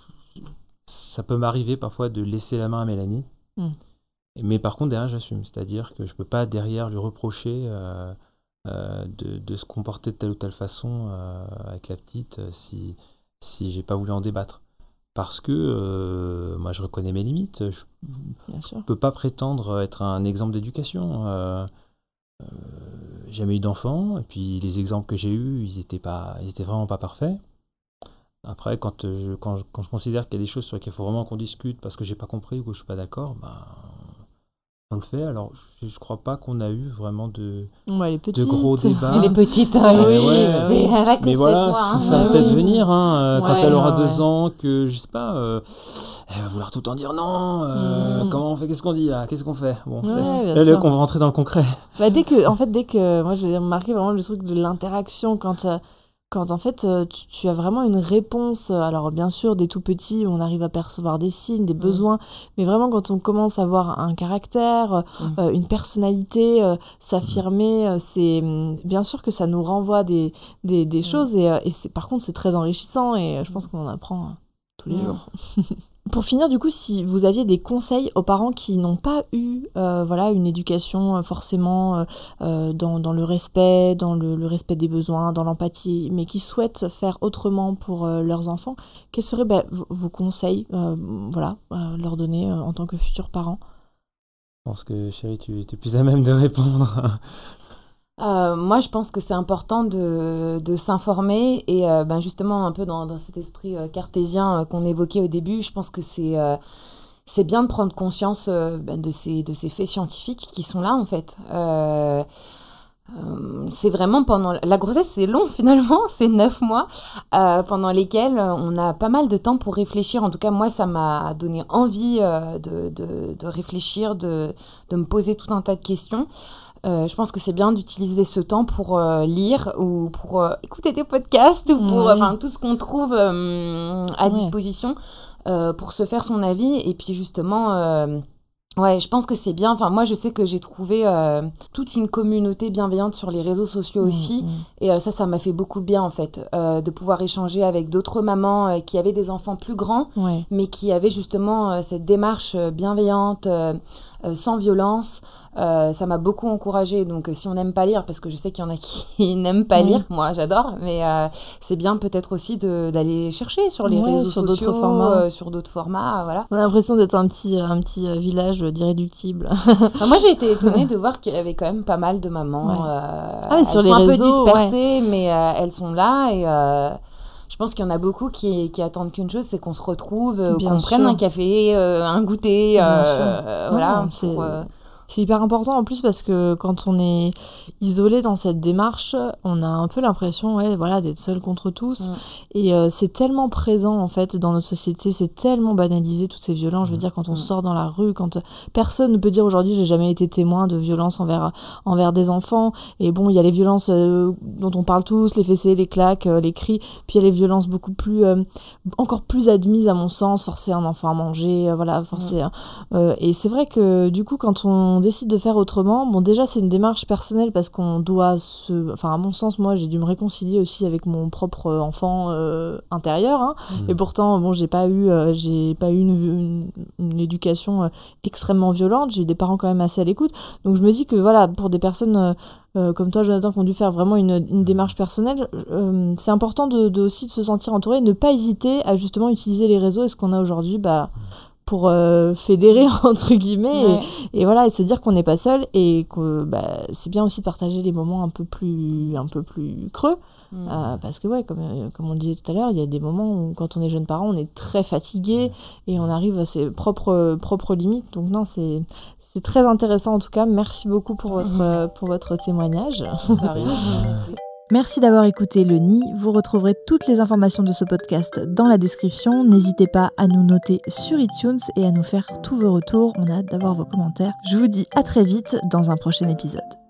ça peut m'arriver parfois de laisser la main à Mélanie. Mmh. Mais par contre, derrière, j'assume. C'est-à-dire que je ne peux pas derrière lui reprocher... Euh, Euh, de, de se comporter de telle ou telle façon euh, avec la petite euh, si, si j'ai pas voulu en débattre. Parce que euh, moi, je reconnais mes limites. Je ne peux pas prétendre être un exemple d'éducation. Euh, euh, j'ai jamais eu d'enfant, et puis les exemples que j'ai eus, ils étaient pas, ils étaient vraiment pas parfaits. Après, quand je, quand je, quand je considère qu'il y a des choses sur lesquelles il faut vraiment qu'on discute parce que j'ai pas compris ou que je suis pas d'accord, bah, on le fait. Alors, je ne crois pas qu'on a eu vraiment de, ouais, les de gros débats. Les petites, hein, oui, ouais, c'est vrai que mais c'est voilà, toi. Hein. Ça va ouais, peut-être oui. venir hein, ouais, quand elle aura ouais. deux ans, que je sais pas, euh, elle va vouloir tout le temps dire non. Euh, mmh. Comment on fait, qu'est-ce qu'on dit là, qu'est-ce qu'on fait. Bon, ouais, c'est là qu'on va rentrer dans le concret. Bah, dès que, en fait, dès que, moi j'ai remarqué vraiment le truc de l'interaction quand. Euh, Quand en fait tu, tu as vraiment une réponse, alors bien sûr des tout petits on arrive à percevoir des signes, des besoins, mmh. mais vraiment quand on commence à avoir un caractère, mmh. euh, une personnalité, euh, s'affirmer, euh, c'est bien sûr que ça nous renvoie des, des, des mmh. choses et, euh, et c'est, par contre c'est très enrichissant et je pense qu'on en apprend euh, tous les mmh. jours. Pour finir, du coup, si vous aviez des conseils aux parents qui n'ont pas eu euh, voilà, une éducation euh, forcément euh, dans, dans le respect, dans le, le respect des besoins, dans l'empathie, mais qui souhaitent faire autrement pour euh, leurs enfants, quels seraient bah, vos, vos conseils euh, voilà, euh, leur donner euh, en tant que futurs parents ? Je pense que chérie, tu es plus à même de répondre. Euh, moi, je pense que c'est important de, de s'informer et euh, ben justement un peu dans, dans cet esprit euh, cartésien euh, qu'on évoquait au début, je pense que c'est, euh, c'est bien de prendre conscience euh, ben, de, ces, de ces faits scientifiques qui sont là en fait. Euh, euh, c'est vraiment pendant... La grossesse, c'est long finalement, c'est neuf mois euh, pendant lesquels on a pas mal de temps pour réfléchir. En tout cas, moi, ça m'a donné envie euh, de, de, de réfléchir, de, de me poser tout un tas de questions. Euh, je pense que c'est bien d'utiliser ce temps pour euh, lire ou pour euh, écouter des podcasts ou pour Oui. euh, tout ce qu'on trouve euh, à Ouais. disposition euh, pour se faire son avis. Et puis justement, euh, ouais, je pense que c'est bien. Enfin, moi, je sais que j'ai trouvé euh, toute une communauté bienveillante sur les réseaux sociaux aussi. Mmh, mmh. Et euh, ça, ça m'a fait beaucoup de bien en fait, euh, de pouvoir échanger avec d'autres mamans euh, qui avaient des enfants plus grands, Ouais. mais qui avaient justement euh, cette démarche euh, bienveillante, euh, euh, sans violence. Euh, ça m'a beaucoup encouragée. Donc, euh, si on n'aime pas lire, parce que je sais qu'il y en a qui n'aiment pas Oui. lire, moi j'adore, mais euh, c'est bien peut-être aussi de, d'aller chercher sur les Ouais, réseaux sur sociaux, d'autres formats. euh, sur d'autres formats, voilà. On a l'impression d'être un petit, un petit euh, village d'irréductibles. Enfin, moi j'ai été étonnée de voir qu'il y avait quand même pas mal de mamans. Ouais. euh, Ah, mais sur elles les sont un réseaux, peu dispersées, mais euh, elles sont là et euh, je pense qu'il y en a beaucoup qui, qui attendent qu'une chose, c'est qu'on se retrouve, euh, Bien qu'on sûr. prenne un café, euh, un goûter, Bien euh, sûr. euh, Non, voilà. non, c'est- pour, euh, C'est hyper important en plus parce que quand on est isolé dans cette démarche, on a un peu l'impression ouais, voilà, d'être seul contre tous. Mm. Et euh, c'est tellement présent en fait dans notre société, c'est tellement banalisé toutes ces violences. Je veux dire, quand on Mm. sort dans la rue, quand personne ne peut dire aujourd'hui j'ai jamais été témoin de violences envers, envers des enfants. Et bon, il y a les violences euh, dont on parle tous, les fessées, les claques, euh, les cris. Puis il y a les violences beaucoup plus, euh, encore plus admises à mon sens, forcer un enfant à manger, euh, voilà, forcer. Mm. Euh, et c'est vrai que du coup, quand on décide de faire autrement, bon, déjà, c'est une démarche personnelle parce qu'on doit se. Enfin, à mon sens, moi, j'ai dû me réconcilier aussi avec mon propre enfant euh, intérieur. Hein. Mmh. Et pourtant, bon, j'ai pas eu, euh, j'ai pas eu une, une, une éducation euh, extrêmement violente. J'ai eu des parents quand même assez à l'écoute. Donc, je me dis que voilà, pour des personnes. Euh, Euh, comme toi, Jonathan, qui ont dû faire vraiment une, une démarche personnelle, euh, c'est important de, de aussi de se sentir entouré, ne pas hésiter à justement utiliser les réseaux et ce qu'on a aujourd'hui bah, pour euh, fédérer, entre guillemets, Ouais. et, et voilà, et se dire qu'on n'est pas seul et que bah, c'est bien aussi de partager les moments un peu plus, un peu plus creux. Mm. Euh, parce que, ouais, comme, euh, comme on disait tout à l'heure, il y a des moments où, quand on est jeune parent, on est très fatigué et on arrive à ses propres, propres limites. Donc, non, c'est, c'est très intéressant en tout cas. Merci beaucoup pour votre, euh, pour votre témoignage. De rien. Merci d'avoir écouté Le Nid. Vous retrouverez toutes les informations de ce podcast dans la description. N'hésitez pas à nous noter sur iTunes et à nous faire tous vos retours. On a hâte d'avoir vos commentaires. Je vous dis à très vite dans un prochain épisode.